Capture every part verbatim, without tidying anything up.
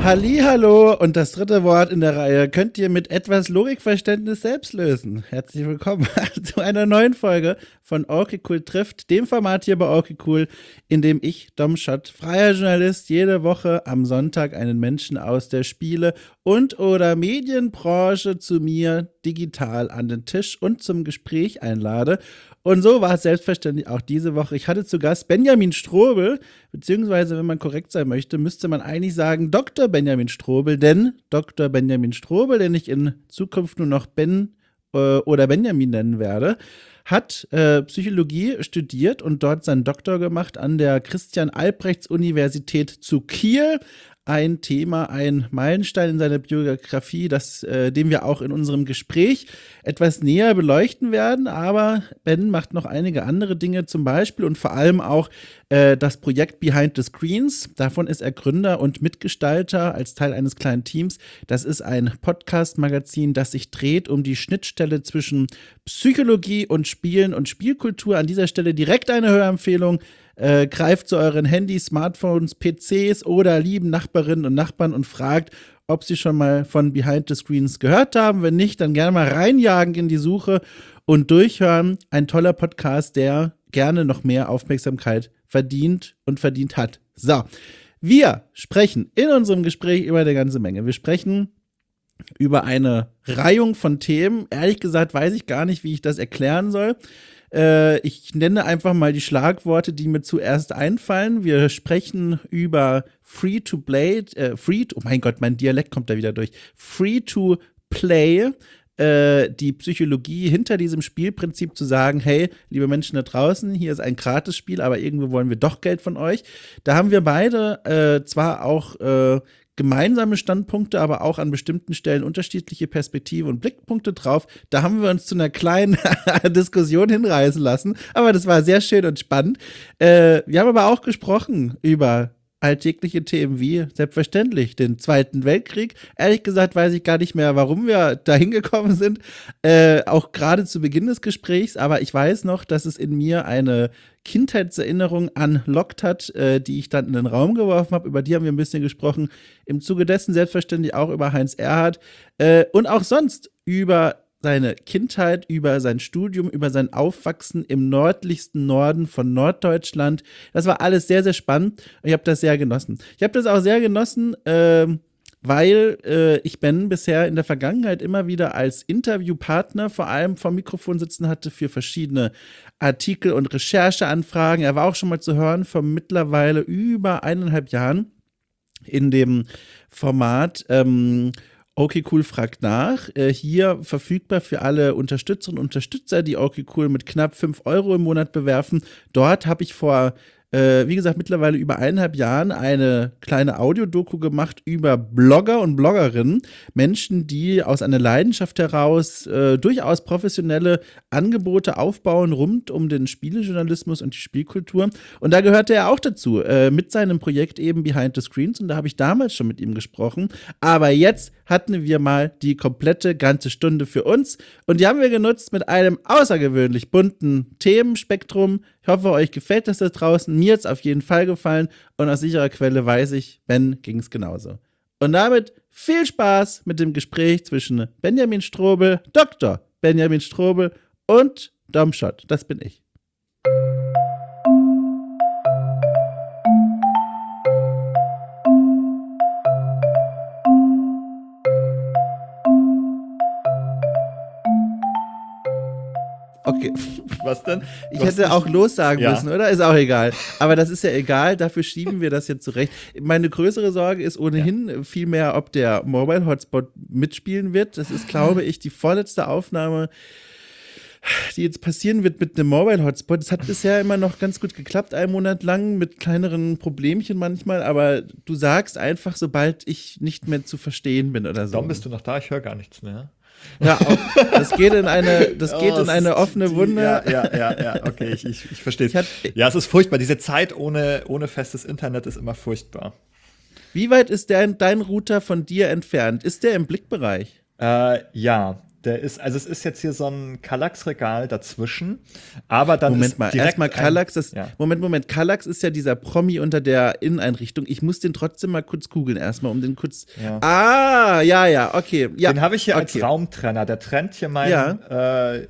Hallihallo und das dritte Wort in der Reihe könnt ihr mit etwas Logikverständnis selbst lösen. Herzlich willkommen zu einer neuen Folge von Okay Cool trifft, dem Format hier bei Okay Cool, in dem ich, Dom Schott, freier Journalist, jede Woche am Sonntag einen Menschen aus der Spiele- und oder Medienbranche zu mir digital an den Tisch und zum Gespräch einlade. Und so war es selbstverständlich auch diese Woche. Ich hatte zu Gast Benjamin Strobel, beziehungsweise, wenn man korrekt sein möchte, müsste man eigentlich sagen Doktor Benjamin Strobel, denn Doktor Benjamin Strobel, den ich in Zukunft nur noch Ben äh, oder Benjamin nennen werde, hat äh, Psychologie studiert und dort seinen Doktor gemacht an der Christian-Albrechts-Universität zu Kiel. Ein Thema, ein Meilenstein in seiner Biografie, das, äh, den wir auch in unserem Gespräch etwas näher beleuchten werden. Aber Ben macht noch einige andere Dinge, zum Beispiel und vor allem auch äh, das Projekt Behind the Screens. Davon ist er Gründer und Mitgestalter als Teil eines kleinen Teams. Das ist ein Podcast-Magazin, das sich dreht um die Schnittstelle zwischen Psychologie und Spielen und Spielkultur. An dieser Stelle direkt eine Hörempfehlung. Äh, greift zu euren Handys, Smartphones, P Cs oder lieben Nachbarinnen und Nachbarn und fragt, ob sie schon mal von Behind the Screens gehört haben. Wenn nicht, dann gerne mal reinjagen in die Suche und durchhören. Ein toller Podcast, der gerne noch mehr Aufmerksamkeit verdient und verdient hat. So, wir sprechen in unserem Gespräch über eine ganze Menge. Wir sprechen über eine Reihung von Themen. Ehrlich gesagt weiß ich gar nicht, wie ich das erklären soll. Ich nenne einfach mal die Schlagworte, die mir zuerst einfallen. Wir sprechen über Free-to-Play, äh, Free, oh mein Gott, mein Dialekt kommt da wieder durch. Free-to-Play, äh, die Psychologie hinter diesem Spielprinzip zu sagen, hey, liebe Menschen da draußen, hier ist ein Gratisspiel, aber irgendwo wollen wir doch Geld von euch. Da haben wir beide äh, zwar auch äh, gemeinsame Standpunkte, aber auch an bestimmten Stellen unterschiedliche Perspektive und Blickpunkte drauf. Da haben wir uns zu einer kleinen Diskussion hinreißen lassen, aber das war sehr schön und spannend. Äh, wir haben aber auch gesprochen über alltägliche Themen wie, selbstverständlich, den Zweiten Weltkrieg. Ehrlich gesagt weiß ich gar nicht mehr, warum wir da hingekommen sind, äh, auch gerade zu Beginn des Gesprächs, aber ich weiß noch, dass es in mir eine Kindheitserinnerung unlockt hat, äh, die ich dann in den Raum geworfen habe. Über die haben wir ein bisschen gesprochen. Im Zuge dessen selbstverständlich auch über Heinz Erhardt äh, und auch sonst über seine Kindheit, über sein Studium, über sein Aufwachsen im nördlichsten Norden von Norddeutschland. Das war alles sehr, sehr spannend und ich habe das sehr genossen. Ich habe das auch sehr genossen, äh, weil äh, ich Ben bisher in der Vergangenheit immer wieder als Interviewpartner vor allem vor dem Mikrofon sitzen hatte für verschiedene Artikel und Rechercheanfragen. Er war auch schon mal zu hören vor mittlerweile über eineinhalb Jahren in dem Format ähm, Okay Cool fragt nach. Äh, hier verfügbar für alle Unterstützerinnen und Unterstützer, die Okay Cool mit knapp fünf Euro im Monat bewerfen. Dort habe ich vor Äh, wie gesagt, mittlerweile über eineinhalb Jahren eine kleine Audiodoku gemacht über Blogger und Bloggerinnen, Menschen, die aus einer Leidenschaft heraus äh, durchaus professionelle Angebote aufbauen rund um den Spielejournalismus und die Spielkultur. Und da gehörte er auch dazu, äh, mit seinem Projekt eben Behind the Screens. Und da habe ich damals schon mit ihm gesprochen. Aber jetzt hatten wir mal die komplette ganze Stunde für uns. Und die haben wir genutzt mit einem außergewöhnlich bunten Themenspektrum. Ich hoffe, euch gefällt das da draußen. Mir hat es auf jeden Fall gefallen. Und aus sicherer Quelle weiß ich, Ben ging es genauso. Und damit viel Spaß mit dem Gespräch zwischen Benjamin Strobel, Doktor Benjamin Strobel und Dom Schott. Das bin ich. Okay. Was denn? Ich hätte auch lossagen ja. müssen, oder? Ist auch egal. Aber das ist ja egal, dafür schieben wir das jetzt zurecht. Meine größere Sorge ist ohnehin ja. vielmehr, ob der Mobile Hotspot mitspielen wird. Das ist, glaube ich, die vorletzte Aufnahme, die jetzt passieren wird mit einem Mobile Hotspot. Es hat bisher immer noch ganz gut geklappt, einen Monat lang, mit kleineren Problemchen manchmal. Aber du sagst einfach, sobald ich nicht mehr zu verstehen bin oder so. Warum bist du noch da? Ich höre gar nichts mehr. Ja, auch, das geht in eine, das geht oh, in eine offene die, Wunde. Ja, ja, ja, ja, okay, ich, ich, ich verstehe es. Ja, es ist furchtbar. Diese Zeit ohne, ohne festes Internet ist immer furchtbar. Wie weit ist der, dein Router von dir entfernt? Ist der im Blickbereich? Äh, ja, Der ist, also es ist jetzt hier so ein Kallax-Regal dazwischen, aber dann Moment ist mal, direkt erstmal Kallax, das, ja. Moment, Moment, Kallax ist ja dieser Promi unter der Inneneinrichtung. Ich muss den trotzdem mal kurz googeln erstmal, um den kurz, ja. ah, ja, ja, okay. Ja, den habe ich hier okay. als Raumtrenner, der trennt hier meinen ja. äh,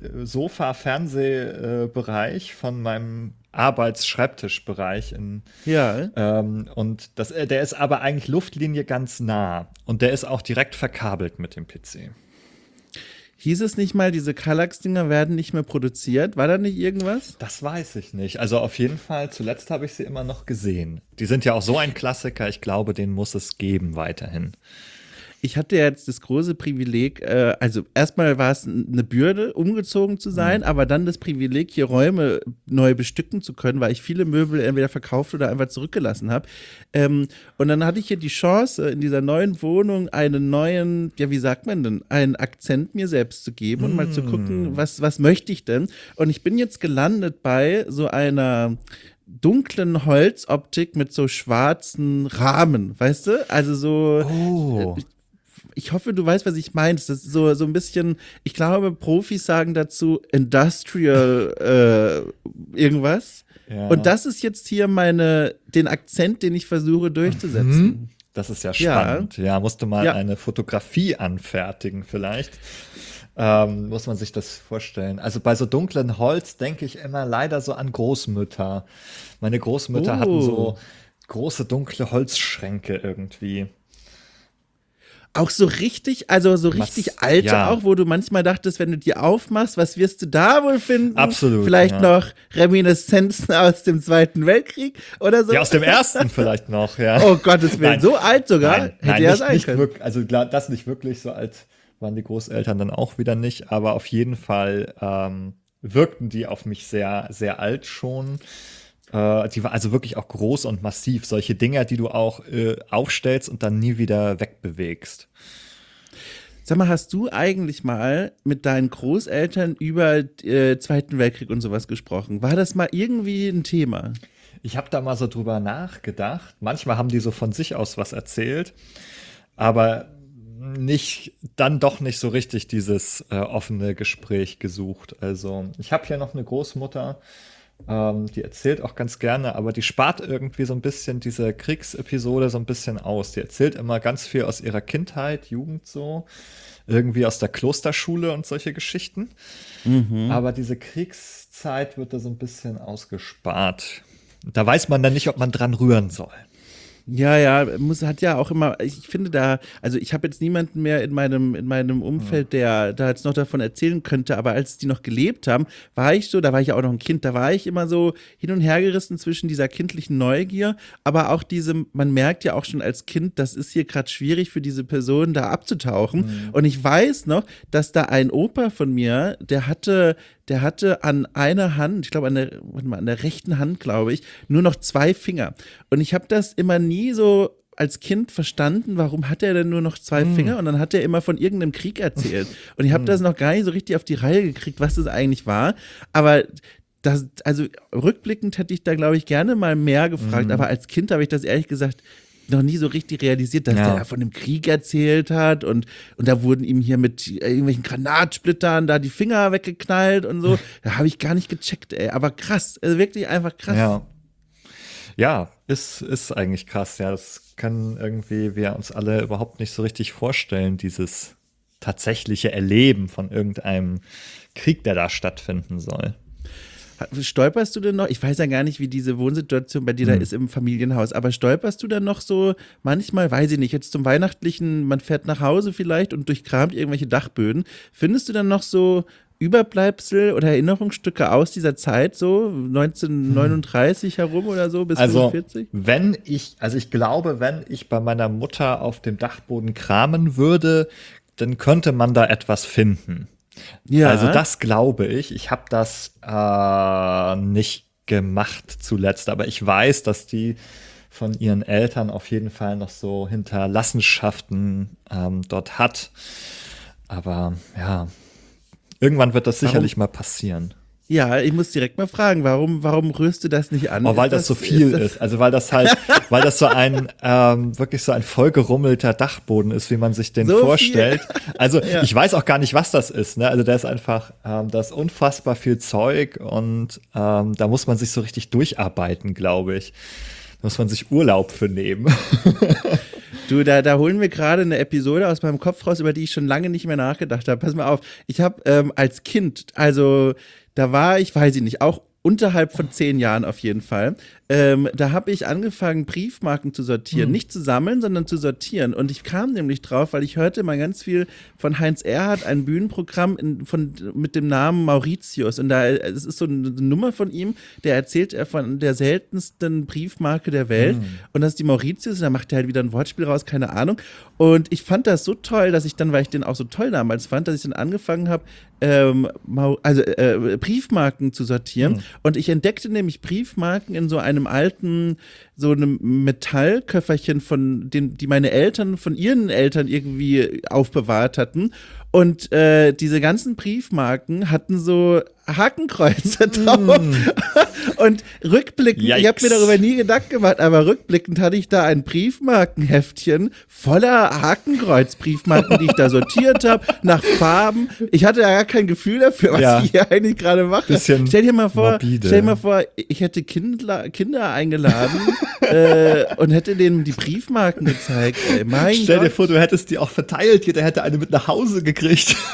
Sofa-Fernsehbereich äh, von meinem Arbeits-Schreibtischbereich. In, ja. Ähm, und das, der ist aber eigentlich Luftlinie ganz nah und der ist auch direkt verkabelt mit dem P C. Hieß es nicht mal, diese Kallax-Dinger werden nicht mehr produziert? War da nicht irgendwas? Das weiß ich nicht. Also auf jeden Fall, zuletzt habe ich sie immer noch gesehen. Die sind ja auch so ein Klassiker, ich glaube, den muss es geben weiterhin. Ich hatte jetzt das große Privileg, äh, also erstmal war es eine Bürde, umgezogen zu sein, mhm. aber dann das Privileg, hier Räume neu bestücken zu können, weil ich viele Möbel entweder verkauft oder einfach zurückgelassen habe. Ähm, und dann hatte ich hier die Chance, in dieser neuen Wohnung einen neuen, ja wie sagt man denn, einen Akzent mir selbst zu geben mhm. und mal zu gucken, was, was möchte ich denn? Und ich bin jetzt gelandet bei so einer dunklen Holzoptik mit so schwarzen Rahmen, weißt du? Also so oh. Ich hoffe, du weißt, was ich meine. Das ist so, so ein bisschen, ich glaube, Profis sagen dazu Industrial äh, irgendwas. Ja. Und das ist jetzt hier meine, den Akzent, den ich versuche durchzusetzen. Mhm. Das ist ja spannend. Ja, ja musst du mal ja. eine Fotografie anfertigen vielleicht. Ähm, muss man sich das vorstellen. Also bei so dunklen Holz denke ich immer leider so an Großmütter. Meine Großmütter oh. hatten so große dunkle Holzschränke irgendwie. Auch so richtig, also so richtig was, alte ja. auch, wo du manchmal dachtest, wenn du die aufmachst, was wirst du da wohl finden? Absolut. Vielleicht ja. noch Reminiszenzen aus dem Zweiten Weltkrieg oder so? Ja, aus dem Ersten vielleicht noch, ja. Oh Gottes Willen, nein. so alt sogar? Nein, Hätte nein, ja nicht, sein nicht können. Wirklich, also das nicht wirklich, so alt waren die Großeltern dann auch wieder nicht, aber auf jeden Fall ähm, wirkten die auf mich sehr, sehr alt schon. Die war also wirklich auch groß und massiv. Solche Dinger, die du auch äh, aufstellst und dann nie wieder wegbewegst. Sag mal, hast du eigentlich mal mit deinen Großeltern über äh, Zweiten Weltkrieg und sowas gesprochen? War das mal irgendwie ein Thema? Ich habe da mal so drüber nachgedacht. Manchmal haben die so von sich aus was erzählt, aber nicht, dann doch nicht so richtig dieses äh, offene Gespräch gesucht. Also ich habe hier noch eine Großmutter, Ähm, die erzählt auch ganz gerne, aber die spart irgendwie so ein bisschen diese Kriegsepisode so ein bisschen aus. Die erzählt immer ganz viel aus ihrer Kindheit, Jugend so, irgendwie aus der Klosterschule und solche Geschichten. Mhm. Aber diese Kriegszeit wird da so ein bisschen ausgespart. Da weiß man dann nicht, ob man dran rühren soll. Ja, ja, muss, hat ja auch immer, ich finde da, also ich habe jetzt niemanden mehr in meinem, in meinem Umfeld, der da jetzt noch davon erzählen könnte, aber als die noch gelebt haben, war ich so, da war ich ja auch noch ein Kind, da war ich immer so hin und her gerissen zwischen dieser kindlichen Neugier, aber auch diese, man merkt ja auch schon als Kind, das ist hier gerade schwierig für diese Person da abzutauchen. Mhm. Und ich weiß noch, dass da ein Opa von mir, der hatte, der hatte an einer Hand, ich glaube an der, warte mal, an der rechten Hand, glaube ich, nur noch zwei Finger. Und ich habe das immer nie so als Kind verstanden, warum hat er denn nur noch zwei mm. Finger? Und dann hat er immer von irgendeinem Krieg erzählt. Und ich habe mm. das noch gar nicht so richtig auf die Reihe gekriegt, was das eigentlich war. Aber das, also rückblickend hätte ich da, glaube ich, gerne mal mehr gefragt. Mm. Aber als Kind habe ich das ehrlich gesagt noch nie so richtig realisiert, dass ja. der da von dem Krieg erzählt hat und, und da wurden ihm hier mit irgendwelchen Granatsplittern da die Finger weggeknallt und so. Da habe ich gar nicht gecheckt, ey. Aber krass, also wirklich einfach krass. Ja, ja ist, ist eigentlich krass. Ja, das können irgendwie wir uns alle überhaupt nicht so richtig vorstellen, dieses tatsächliche Erleben von irgendeinem Krieg, der da stattfinden soll. Stolperst du denn noch, ich weiß ja gar nicht, wie diese Wohnsituation bei dir hm. da ist im Familienhaus, aber stolperst du dann noch so manchmal, weiß ich nicht, jetzt zum Weihnachtlichen, man fährt nach Hause vielleicht und durchkramt irgendwelche Dachböden, findest du dann noch so Überbleibsel oder Erinnerungsstücke aus dieser Zeit, so neunzehnhundertneununddreißig hm. herum oder so bis also, fünfundvierzig? Wenn ich, also ich glaube, wenn ich bei meiner Mutter auf dem Dachboden kramen würde, dann könnte man da etwas finden. Ja. Also das glaube ich. Ich habe das äh, nicht gemacht zuletzt, aber ich weiß, dass die von ihren Eltern auf jeden Fall noch so Hinterlassenschaften ähm, dort hat. Aber ja, irgendwann wird das sicherlich Warum? mal passieren. Ja, ich muss direkt mal fragen, warum, warum rührst du das nicht an? Oh, weil Ist das, so viel ist, ist. Also weil das halt, weil das so ein ähm, wirklich so ein vollgerummelter Dachboden ist, wie man sich den So vorstellt. viel? Also Ja. ich weiß auch gar nicht, was das ist. Ne? Also da ist einfach, ähm, da ist unfassbar viel Zeug und ähm, da muss man sich so richtig durcharbeiten, glaube ich. Da muss man sich Urlaub für nehmen. Du, da, da holen wir gerade eine Episode aus meinem Kopf raus, über die ich schon lange nicht mehr nachgedacht habe. Pass mal auf, ich habe ähm, als Kind, also da war ich, weiß ich nicht, auch unterhalb von zehn Jahren auf jeden Fall, ähm, da habe ich angefangen, Briefmarken zu sortieren. Hm. Nicht zu sammeln, sondern zu sortieren. Und ich kam nämlich drauf, weil ich hörte mal ganz viel von Heinz Erhardt, ein Bühnenprogramm in, von, mit dem Namen Mauritius. Und da es ist so eine Nummer von ihm, der erzählt er von der seltensten Briefmarke der Welt. Hm. Und das ist die Mauritius. Und da macht er halt wieder ein Wortspiel raus, keine Ahnung. Und ich fand das so toll, dass ich dann, weil ich den auch so toll damals fand, dass ich dann angefangen habe, ähm, Mau- also äh, Briefmarken zu sortieren. Hm. Und ich entdeckte nämlich Briefmarken in so einem alten, so einem Metallköfferchen, von den, die meine Eltern von ihren Eltern irgendwie aufbewahrt hatten. Und äh, diese ganzen Briefmarken hatten so Hakenkreuze drauf. Und rückblickend, ich habe Yikes. mir darüber nie Gedanken gemacht, aber rückblickend hatte ich da ein Briefmarkenheftchen voller Hakenkreuz-Briefmarken, die ich da sortiert habe, nach Farben. Ich hatte ja gar kein Gefühl dafür, was Ja. ich hier eigentlich gerade mache. Bisschen Stell dir mal vor, morbide. stell dir mal vor, ich hätte Kindler, Kinder eingeladen äh, und hätte denen die Briefmarken gezeigt. Ey, mein Stell dir Gott. vor, du hättest die auch verteilt, jeder hätte eine mit nach Hause gekriegt.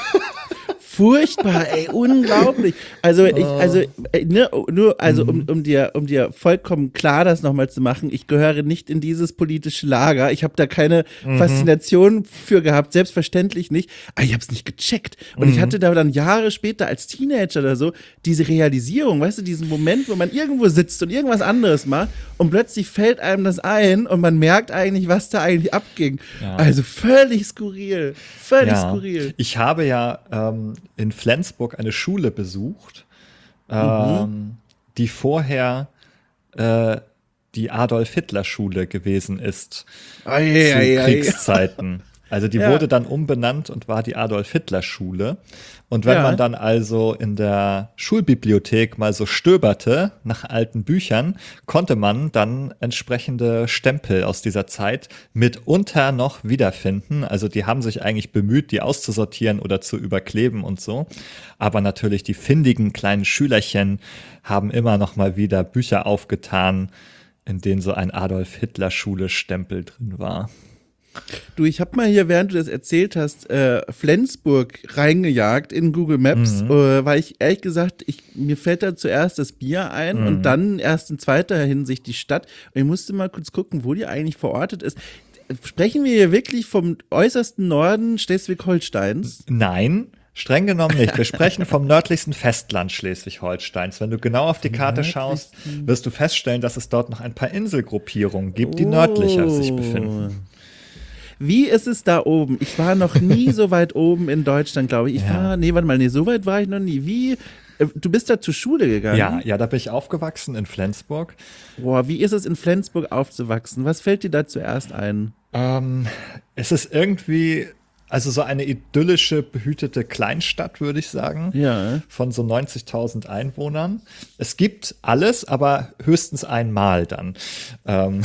Furchtbar, ey, unglaublich. Also ich, also, äh, ne, nur, also um, um dir, um dir vollkommen klar das nochmal zu machen, ich gehöre nicht in dieses politische Lager. Ich habe da keine Faszination für gehabt, selbstverständlich nicht. Aber ich habe es nicht gecheckt. Und ich hatte da dann Jahre später als Teenager oder so diese Realisierung, weißt du, diesen Moment, wo man irgendwo sitzt und irgendwas anderes macht und plötzlich fällt einem das ein und man merkt eigentlich, was da eigentlich abging. Ja. Also völlig skurril, völlig Ja. skurril. Ich habe ja ähm, in Flensburg eine Schule besucht, ähm, die vorher äh, die Adolf-Hitler-Schule gewesen ist Ei, zu ei, ei. Kriegszeiten. Also die Ja. wurde dann umbenannt und war die Adolf-Hitler-Schule. Und wenn Ja. man dann also in der Schulbibliothek mal so stöberte nach alten Büchern, konnte man dann entsprechende Stempel aus dieser Zeit mitunter noch wiederfinden. Also die haben sich eigentlich bemüht, die auszusortieren oder zu überkleben und so. Aber natürlich die findigen kleinen Schülerchen haben immer noch mal wieder Bücher aufgetan, in denen so ein Adolf-Hitler-Schule-Stempel drin war. Du, ich habe mal hier, während du das erzählt hast, äh, Flensburg reingejagt in Google Maps, Mhm. äh, weil ich ehrlich gesagt, ich, mir fällt da zuerst das Bier ein Mhm. und dann erst in zweiter Hinsicht die Stadt. Und ich musste mal kurz gucken, wo die eigentlich verortet ist. Sprechen wir hier wirklich vom äußersten Norden Schleswig-Holsteins? Nein, streng genommen nicht. Wir sprechen vom nördlichsten Festland Schleswig-Holsteins. Wenn du genau auf die Karte schaust, wirst du feststellen, dass es dort noch ein paar Inselgruppierungen gibt, die nördlicher sich befinden. Wie ist es da oben? Ich war noch nie so weit oben in Deutschland, glaube ich. Ich Ja. war, nee, warte mal, nee, so weit war ich noch nie. Wie, äh, du bist da zur Schule gegangen? Ja, ja, da bin ich aufgewachsen in Flensburg. Boah, wie ist es in Flensburg aufzuwachsen? Was fällt dir da zuerst ein? Ähm, es ist irgendwie, also so eine idyllische, behütete Kleinstadt, würde ich sagen. Ja. Von so neunzigtausend Einwohnern. Es gibt alles, aber höchstens einmal dann. Ähm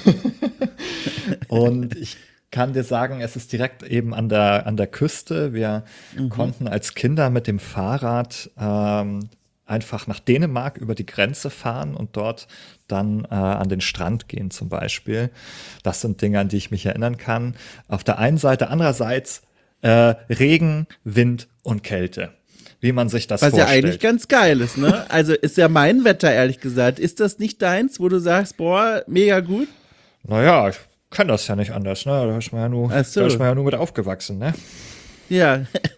Und ich kann dir sagen, es ist direkt eben an der, an der Küste. Wir konnten als Kinder mit dem Fahrrad ähm, einfach nach Dänemark über die Grenze fahren und dort dann äh, an den Strand gehen zum Beispiel. Das sind Dinge, an die ich mich erinnern kann. Auf der einen Seite, andererseits äh, Regen, Wind und Kälte. Wie man sich das Was ja vorstellt. eigentlich ganz geil ist, ne? Also ist ja mein Wetter, ehrlich gesagt. Ist das nicht deins, wo du sagst, boah, mega gut? Naja, ich kann das ja nicht anders, ne? Da ist man ja nur, Ach so. da ist man ja nur mit aufgewachsen, ne? Ja.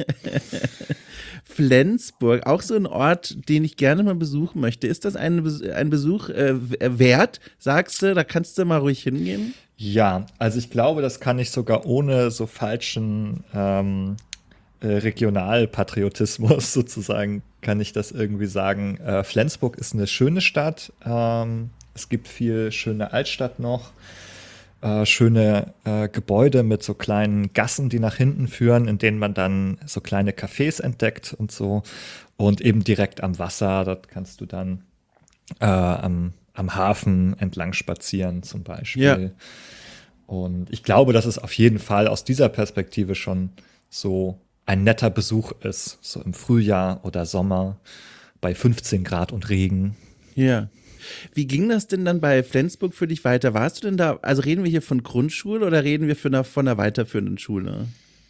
Flensburg, auch so ein Ort, den ich gerne mal besuchen möchte. Ist das ein, Bes- ein Besuch äh, wert, sagst du? Da kannst du mal ruhig hingehen. Ja, also ich glaube, das kann ich sogar ohne so falschen ähm, äh, Regionalpatriotismus sozusagen, kann ich das irgendwie sagen. Äh, Flensburg ist eine schöne Stadt. Ähm, es gibt viel schöne Altstadt noch. äh, schöne äh, Gebäude mit so kleinen Gassen, die nach hinten führen, in denen man dann so kleine Cafés entdeckt und so. Und eben direkt am Wasser, dort kannst du dann äh, am, am Hafen entlang spazieren zum Beispiel. Ja. Und ich glaube, dass es auf jeden Fall aus dieser Perspektive schon so ein netter Besuch ist, so im Frühjahr oder Sommer bei fünfzehn Grad und Regen. Ja. Wie ging das denn dann bei Flensburg für dich weiter? Warst du denn da, also reden wir hier von Grundschule oder reden wir von einer, von einer weiterführenden Schule?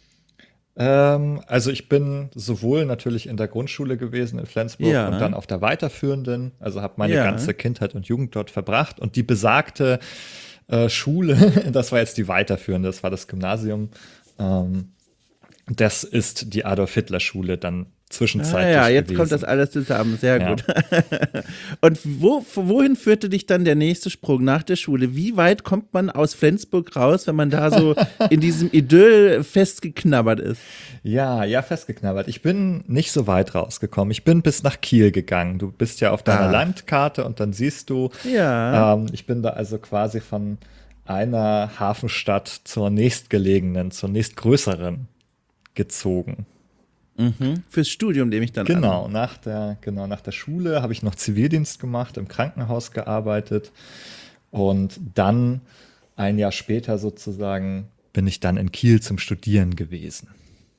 Ähm, also ich bin sowohl natürlich in der Grundschule gewesen in Flensburg Ja. und dann auf der weiterführenden, also habe meine Ja. ganze Kindheit und Jugend dort verbracht und die besagte äh, Schule, das war jetzt die weiterführende, das war das Gymnasium, ähm, das ist die Adolf-Hitler-Schule dann Ah zwischenzeitlich ja, jetzt gewesen. kommt das alles zusammen, sehr Ja. gut. Und wo, wohin führte dich dann der nächste Sprung nach der Schule? Wie weit kommt man aus Flensburg raus, wenn man da so in diesem Idyll festgeknabbert ist? Ja, ja, festgeknabbert. Ich bin nicht so weit rausgekommen. Ich bin bis nach Kiel gegangen. Du bist ja auf deiner Ah. Landkarte und dann siehst du, Ja. ähm, ich bin da also quasi von einer Hafenstadt zur nächstgelegenen, zur nächstgrößeren gezogen. Mhm. Fürs Studium nehme ich dann an. Genau, nach der, genau, nach der Schule habe ich noch Zivildienst gemacht, im Krankenhaus gearbeitet und dann ein Jahr später sozusagen bin ich dann in Kiel zum Studieren gewesen.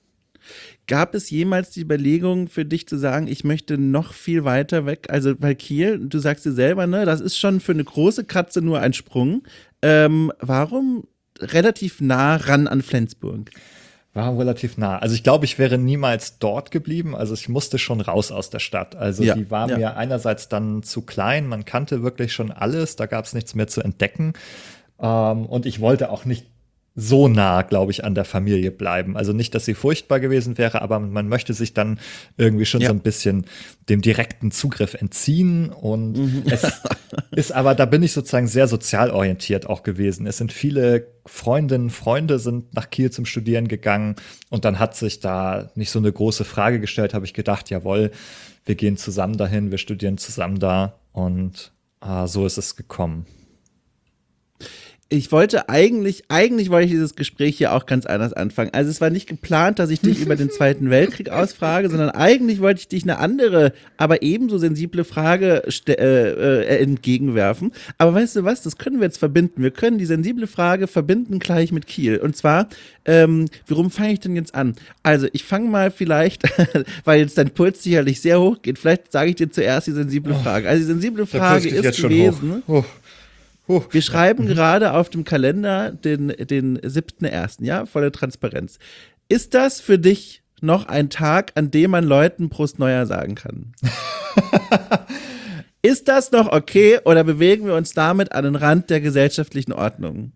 Gab es jemals die Überlegung für dich zu sagen, ich möchte noch viel weiter weg? Also bei Kiel, du sagst dir selber, ne, das ist schon für eine große Katze nur ein Sprung. Ähm, warum relativ nah ran an Flensburg? War relativ nah. Also ich glaube, ich wäre niemals dort geblieben. Also ich musste schon raus aus der Stadt. Also Ja, die war ja. mir einerseits dann zu klein. Man kannte wirklich schon alles. Da gab es nichts mehr zu entdecken. Ähm, und ich wollte auch nicht so nah, glaube ich, an der Familie bleiben. Also nicht, dass sie furchtbar gewesen wäre, aber man möchte sich dann irgendwie schon Ja. so ein bisschen dem direkten Zugriff entziehen. Und Mhm. es ist aber, da bin ich sozusagen sehr sozial orientiert auch gewesen. Es sind viele Freundinnen, Freunde sind nach Kiel zum Studieren gegangen und dann hat sich da nicht so eine große Frage gestellt, habe ich gedacht, jawohl, wir gehen zusammen dahin, wir studieren zusammen da und äh, so ist es gekommen. Ich wollte eigentlich, eigentlich wollte ich dieses Gespräch hier auch ganz anders anfangen. Also es war nicht geplant, dass ich dich über den Zweiten Weltkrieg ausfrage, sondern eigentlich wollte ich dich eine andere, aber ebenso sensible Frage ste- äh, äh, entgegenwerfen. Aber weißt du was, das können wir jetzt verbinden. Wir können die sensible Frage verbinden gleich mit Kiel. Und zwar, ähm, warum fange ich denn jetzt an? Also ich fange mal vielleicht, weil jetzt dein Puls sicherlich sehr hoch geht, vielleicht sage ich dir zuerst die sensible Frage. Also die sensible Frage ist gewesen, hoch. Huh. wir schreiben gerade auf dem Kalender den, den siebten ersten, ja, volle Transparenz. Ist das für dich noch ein Tag, an dem man Leuten Prost Neujahr sagen kann? Ist das noch okay oder bewegen wir uns damit an den Rand der gesellschaftlichen Ordnung?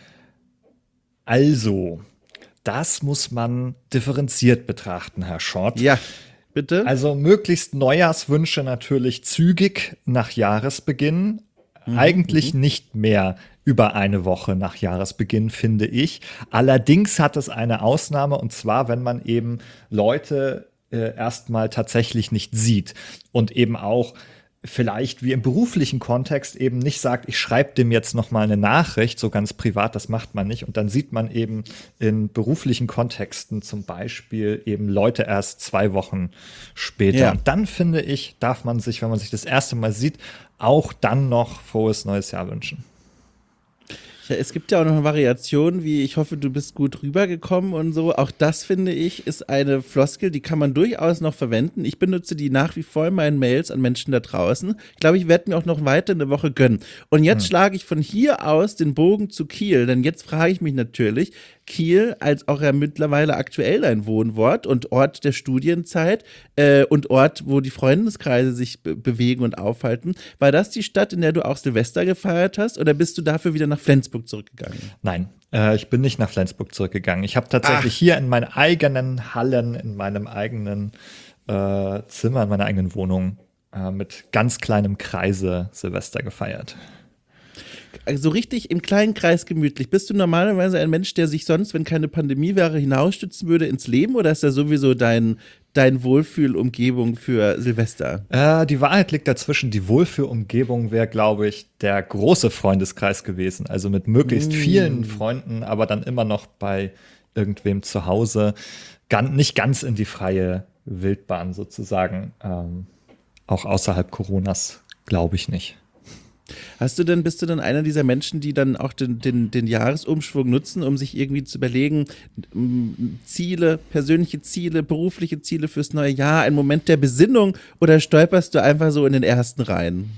Also, das muss man differenziert betrachten, Herr Schott. Ja, bitte? Also möglichst Neujahrswünsche natürlich zügig nach Jahresbeginn. Eigentlich nicht mehr über eine Woche nach Jahresbeginn, finde ich. Allerdings hat es eine Ausnahme, und zwar, wenn man eben Leute äh, erstmal tatsächlich nicht sieht und eben auch vielleicht wie im beruflichen Kontext eben nicht sagt, ich schreibe dem jetzt noch mal eine Nachricht, so ganz privat, das macht man nicht. Und dann sieht man eben in beruflichen Kontexten zum Beispiel eben Leute erst zwei Wochen später. Ja. Und dann, finde ich, darf man sich, wenn man sich das erste Mal sieht, auch dann noch frohes neues Jahr wünschen. Ja, es gibt ja auch noch eine Variation, wie ich hoffe, du bist gut rübergekommen und so. Auch das, finde ich, ist eine Floskel, die kann man durchaus noch verwenden. Ich benutze die nach wie vor in meinen Mails an Menschen da draußen. Ich glaube, ich werde mir auch noch weiter eine Woche gönnen. Und jetzt hm. schlage ich von hier aus den Bogen zu Kiel, denn jetzt frage ich mich natürlich, Kiel als auch ja mittlerweile aktuell ein Wohnwort und Ort der Studienzeit äh, und Ort, wo die Freundeskreise sich be- bewegen und aufhalten. War das die Stadt, in der du auch Silvester gefeiert hast oder bist du dafür wieder nach Flensburg zurückgegangen? Nein, äh, ich bin nicht nach Flensburg zurückgegangen. Ich habe tatsächlich Ach. hier in meinen eigenen Hallen, in meinem eigenen äh, Zimmer, in meiner eigenen Wohnung äh, mit ganz kleinem Kreise Silvester gefeiert. So richtig im kleinen Kreis gemütlich. Bist du normalerweise ein Mensch, der sich sonst, wenn keine Pandemie wäre, hinausstützen würde ins Leben oder ist das sowieso dein, deine Wohlfühlumgebung für Silvester? Äh, die Wahrheit liegt dazwischen. Die Wohlfühlumgebung wäre, glaube ich, der große Freundeskreis gewesen. Also mit möglichst mm. vielen Freunden, aber dann immer noch bei irgendwem zu Hause. Gan- nicht ganz in die freie Wildbahn sozusagen. Ähm, auch außerhalb Coronas, glaube ich nicht. Hast du denn, bist du denn einer dieser Menschen, die dann auch den, den, den Jahresumschwung nutzen, um sich irgendwie zu überlegen, Ziele, persönliche Ziele, berufliche Ziele fürs neue Jahr, ein Moment der Besinnung, oder stolperst du einfach so in den ersten Reihen?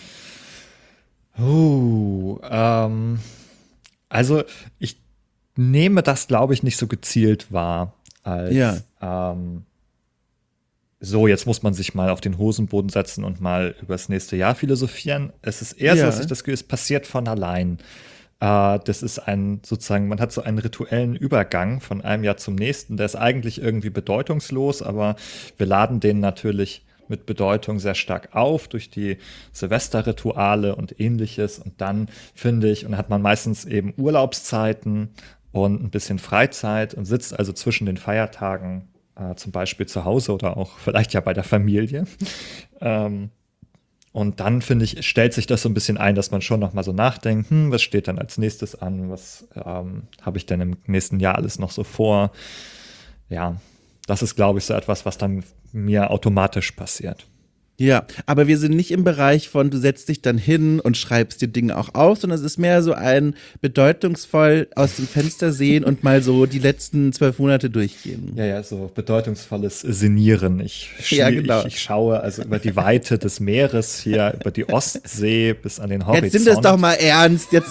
Oh, ähm, also ich nehme das, glaube ich, nicht so gezielt wahr, als ja. ähm, so, jetzt muss man sich mal auf den Hosenboden setzen und mal übers nächste Jahr philosophieren. Es ist eher ja. so, dass ich das Gefühl, es passiert von allein. Äh, das ist ein, sozusagen, man hat so einen rituellen Übergang von einem Jahr zum nächsten. Der ist eigentlich irgendwie bedeutungslos, aber wir laden den natürlich mit Bedeutung sehr stark auf durch die Silvesterrituale und ähnliches. Und dann, finde ich, und hat man meistens eben Urlaubszeiten und ein bisschen Freizeit und sitzt also zwischen den Feiertagen Äh, zum Beispiel zu Hause oder auch vielleicht ja bei der Familie. ähm, und dann, finde ich, stellt sich das so ein bisschen ein, dass man schon noch mal so nachdenkt, hm, was steht dann als nächstes an, was ähm, habe ich denn im nächsten Jahr alles noch so vor? Ja, das ist, glaube ich, so etwas, was dann mir automatisch passiert. Ja, aber wir sind nicht im Bereich von, du setzt dich dann hin und schreibst dir Dinge auch auf, sondern es ist mehr so ein bedeutungsvoll aus dem Fenster sehen und mal so die letzten zwölf Monate durchgehen. Ja, ja, so bedeutungsvolles Sinnieren. Ich, schlie- Ja, genau. ich, ich schaue also über die Weite des Meeres hier, über die Ostsee bis an den Horizont. Jetzt sind es doch mal ernst. Jetzt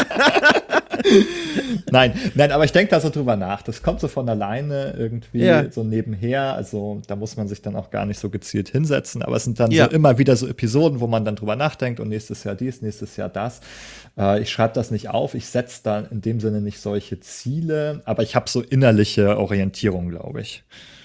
Nein, nein, aber ich denke da so drüber nach. Das kommt so von alleine irgendwie Ja. so nebenher. Also da muss man sich dann auch gar nicht so gezielt hinsetzen. Aber es sind dann Ja. so immer wieder so Episoden, wo man dann drüber nachdenkt und nächstes Jahr dies, nächstes Jahr das. Äh, ich schreibe das nicht auf. Ich setze da in dem Sinne nicht solche Ziele. Aber ich habe so innerliche Orientierung, glaube ich.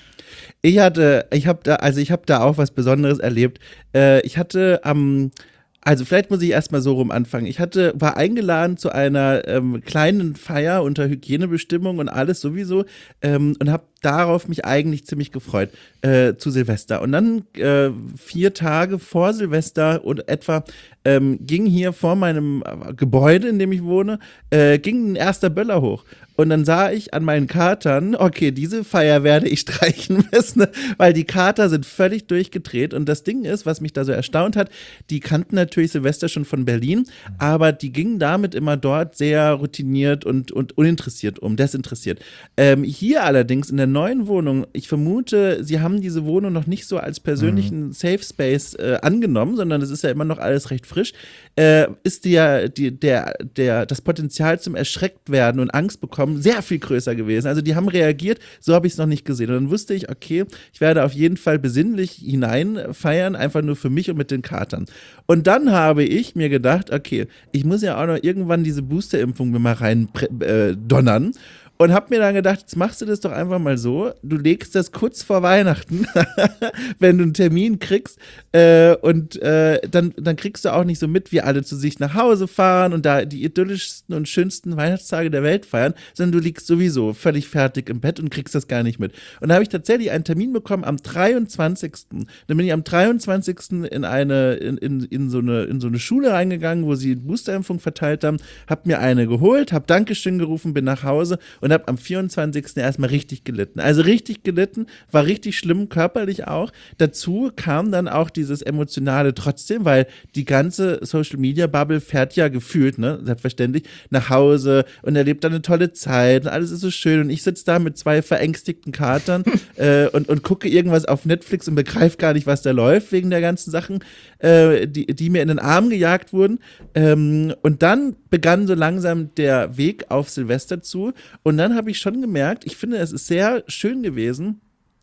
Ich hatte, ich habe da, also ich habe da auch was Besonderes erlebt. Äh, ich hatte am Also vielleicht muss ich erstmal so rum anfangen. Ich hatte, war eingeladen zu einer ähm, kleinen Feier unter Hygienebestimmung und alles sowieso ähm, und habe darauf mich eigentlich ziemlich gefreut, äh, zu Silvester. Und dann äh, vier Tage vor Silvester und etwa ähm, ging hier vor meinem Gebäude, in dem ich wohne, äh, ging ein erster Böller hoch. Und dann sah ich an meinen Katern, okay, diese Feier werde ich streichen müssen, weil die Kater sind völlig durchgedreht. Und das Ding ist, was mich da so erstaunt hat, die kannten natürlich Silvester schon von Berlin, aber die gingen damit immer dort sehr routiniert und, und uninteressiert um, desinteressiert. Ähm, hier allerdings in der neuen Wohnung, ich vermute, sie haben diese Wohnung noch nicht so als persönlichen mhm. Safe Space äh, angenommen, sondern es ist ja immer noch alles recht frisch, äh, ist die, die, der, der, das Potenzial zum Erschrecktwerden und Angst bekommen sehr viel größer gewesen. Also die haben reagiert, so habe ich es noch nicht gesehen. Und dann wusste ich, okay, ich werde auf jeden Fall besinnlich hinein feiern, einfach nur für mich und mit den Katern. Und dann habe ich mir gedacht, okay, ich muss ja auch noch irgendwann diese Boosterimpfung mir mal rein äh, donnern. Und hab mir dann gedacht, jetzt machst du das doch einfach mal so, du legst das kurz vor Weihnachten, wenn du einen Termin kriegst äh, und äh, dann, dann kriegst du auch nicht so mit, wie alle zu sich nach Hause fahren und da die idyllischsten und schönsten Weihnachtstage der Welt feiern, sondern du liegst sowieso völlig fertig im Bett und kriegst das gar nicht mit. Und da habe ich tatsächlich einen Termin bekommen am dreiundzwanzigsten Dann bin ich am dreiundzwanzigsten in eine, in, in, in, so eine, in so eine Schule reingegangen, wo sie Boosterimpfung verteilt haben, hab mir eine geholt, hab Dankeschön gerufen, bin nach Hause und habe am vierundzwanzigsten erstmal richtig gelitten. Also richtig gelitten, war richtig schlimm, körperlich auch. Dazu kam dann auch dieses Emotionale trotzdem, weil die ganze Social-Media-Bubble fährt ja gefühlt, ne, selbstverständlich, nach Hause und erlebt dann eine tolle Zeit und alles ist so schön und ich sitze da mit zwei verängstigten Katern äh, und, und gucke irgendwas auf Netflix und begreife gar nicht, was da läuft wegen der ganzen Sachen, äh, die, die mir in den Arm gejagt wurden. Ähm, und dann begann so langsam der Weg auf Silvester zu und dann habe ich schon gemerkt, ich finde, es ist sehr schön gewesen,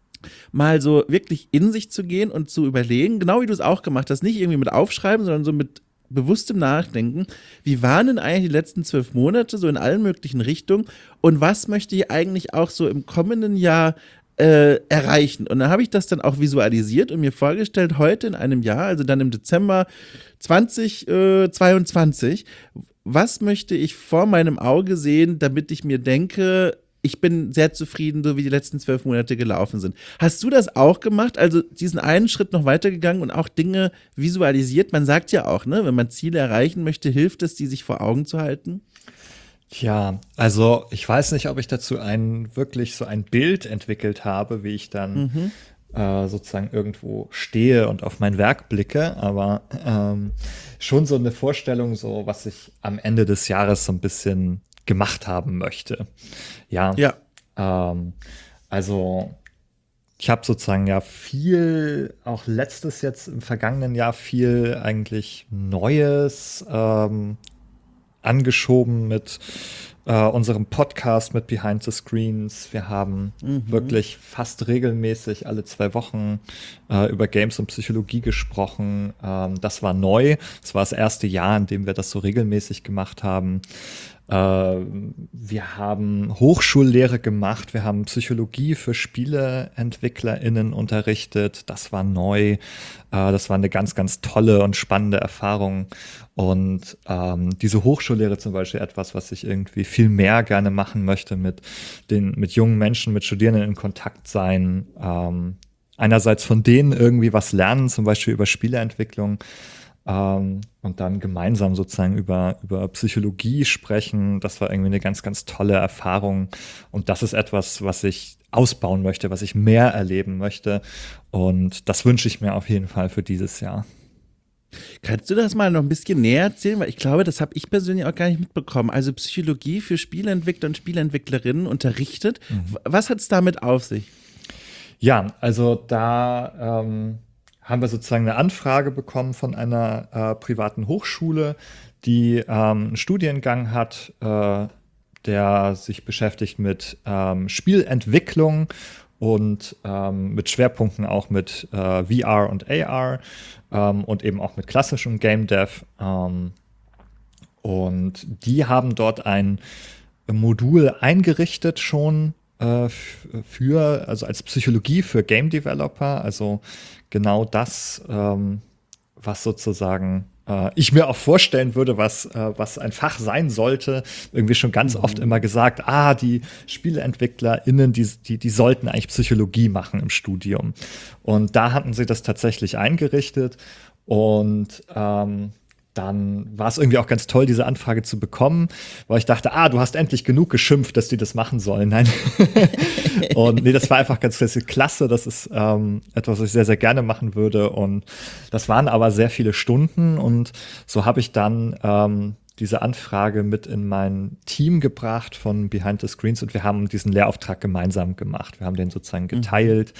mal so wirklich in sich zu gehen und zu überlegen, genau wie du es auch gemacht hast, nicht irgendwie mit Aufschreiben, sondern so mit bewusstem Nachdenken, wie waren denn eigentlich die letzten zwölf Monate so in allen möglichen Richtungen und was möchte ich eigentlich auch so im kommenden Jahr äh, erreichen? Und dann habe ich das dann auch visualisiert und mir vorgestellt, heute in einem Jahr, also dann im Dezember zweitausendzweiundzwanzig, was möchte ich vor meinem Auge sehen, damit ich mir denke, ich bin sehr zufrieden, so wie die letzten zwölf Monate gelaufen sind. Hast du das auch gemacht? Also diesen einen Schritt noch weitergegangen und auch Dinge visualisiert? Man sagt ja auch, ne, wenn man Ziele erreichen möchte, hilft es, die sich vor Augen zu halten? Tja, also ich weiß nicht, ob ich dazu ein wirklich so ein Bild entwickelt habe, wie ich dann Mhm. äh, sozusagen irgendwo stehe und auf mein Werk blicke, aber ähm, schon so eine Vorstellung, so was ich am Ende des Jahres so ein bisschen gemacht haben möchte. Ja, Ja. ähm, also ich habe sozusagen ja viel, auch letztes jetzt im vergangenen Jahr viel eigentlich Neues ähm, angeschoben mit äh, unserem Podcast mit Behind the Screens. Wir haben Mhm. wirklich fast regelmäßig alle zwei Wochen äh, über Games und Psychologie gesprochen. Ähm, das war neu. Das war das erste Jahr, in dem wir das so regelmäßig gemacht haben. Äh, wir haben Hochschullehre gemacht. Wir haben Psychologie für SpieleentwicklerInnen unterrichtet. Das war neu. Äh, das war eine ganz, ganz tolle und spannende Erfahrung. Und ähm, diese Hochschullehre zum Beispiel etwas, was ich irgendwie viel mehr gerne machen möchte, mit den, mit jungen Menschen, mit Studierenden in Kontakt sein. Ähm, einerseits von denen irgendwie was lernen, zum Beispiel über Spieleentwicklung, ähm, und dann gemeinsam sozusagen über, über Psychologie sprechen. Das war irgendwie eine ganz, ganz tolle Erfahrung. Und das ist etwas, was ich ausbauen möchte, was ich mehr erleben möchte. Und das wünsche ich mir auf jeden Fall für dieses Jahr. Kannst du das mal noch ein bisschen näher erzählen? Weil ich glaube, das habe ich persönlich auch gar nicht mitbekommen. Also Psychologie für Spieleentwickler und Spieleentwicklerinnen unterrichtet. W- Was hat es damit auf sich? Ja, also da ähm, haben wir sozusagen eine Anfrage bekommen von einer äh, privaten Hochschule, die ähm, einen Studiengang hat, äh, der sich beschäftigt mit ähm, Spielentwicklung und ähm, mit Schwerpunkten auch mit äh, V R und A R, ähm, und eben auch mit klassischem Game Dev. Ähm, und die haben dort ein Modul eingerichtet schon äh, für, also als Psychologie für Game Developer, also genau das, ähm, was sozusagen äh, ich mir auch vorstellen würde, was, äh, was ein Fach sein sollte. Irgendwie schon ganz oft Mhm. immer gesagt, ah, die SpieleentwicklerInnen, die, die, die sollten eigentlich Psychologie machen im Studium. Und da hatten sie das tatsächlich eingerichtet. Und ähm, dann war es irgendwie auch ganz toll, diese Anfrage zu bekommen, weil ich dachte, ah, du hast endlich genug geschimpft, dass die das machen sollen. Nein. Und nee, das war einfach ganz klasse. Das ist ähm, etwas, was ich sehr, sehr gerne machen würde. Und das waren aber sehr viele Stunden. Und so habe ich dann ähm, diese Anfrage mit in mein Team gebracht von Behind the Screens und wir haben diesen Lehrauftrag gemeinsam gemacht. Wir haben den sozusagen Mhm. geteilt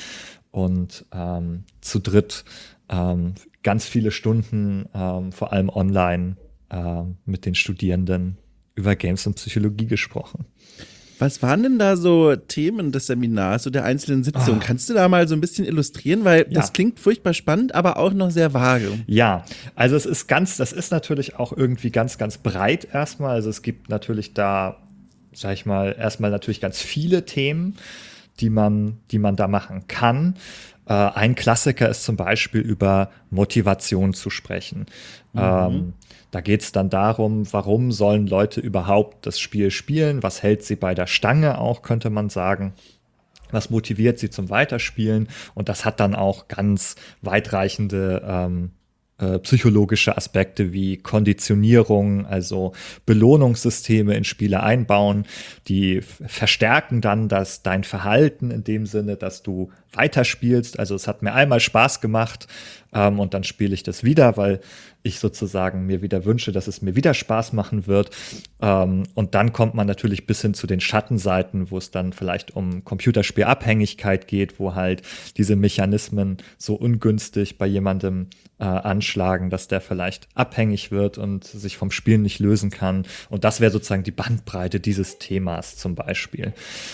und ähm, zu dritt ähm, ganz viele Stunden, ähm, vor allem online, ähm, mit den Studierenden über Games und Psychologie gesprochen. Was waren denn da so Themen des Seminars oder der einzelnen Sitzungen? Ah, Kannst du da mal so ein bisschen illustrieren? Weil das ja. klingt furchtbar spannend, aber auch noch sehr vage. Ja, also es ist ganz, das ist natürlich auch irgendwie ganz, ganz breit erstmal. Also es gibt natürlich da, sag ich mal, erstmal natürlich ganz viele Themen, die man, die man da machen kann. Äh, ein Klassiker ist zum Beispiel über Motivation zu sprechen. Mhm. Ähm, da geht es dann darum, warum sollen Leute überhaupt das Spiel spielen? Was hält sie bei der Stange auch, könnte man sagen. Was motiviert sie zum Weiterspielen? Und das hat dann auch ganz weitreichende ähm, äh, psychologische Aspekte wie Konditionierung, also Belohnungssysteme in Spiele einbauen, die f- verstärken dann das, dein Verhalten in dem Sinne, dass du weiterspielst. Also es hat mir einmal Spaß gemacht, ähm, und dann spiele ich das wieder, weil ich sozusagen mir wieder wünsche, dass es mir wieder Spaß machen wird. Ähm, und dann kommt man natürlich bis hin zu den Schattenseiten, wo es dann vielleicht um Computerspielabhängigkeit geht, wo halt diese Mechanismen so ungünstig bei jemandem äh, anschlagen, dass der vielleicht abhängig wird und sich vom Spielen nicht lösen kann. Und das wäre sozusagen die Bandbreite dieses Themas zum Beispiel.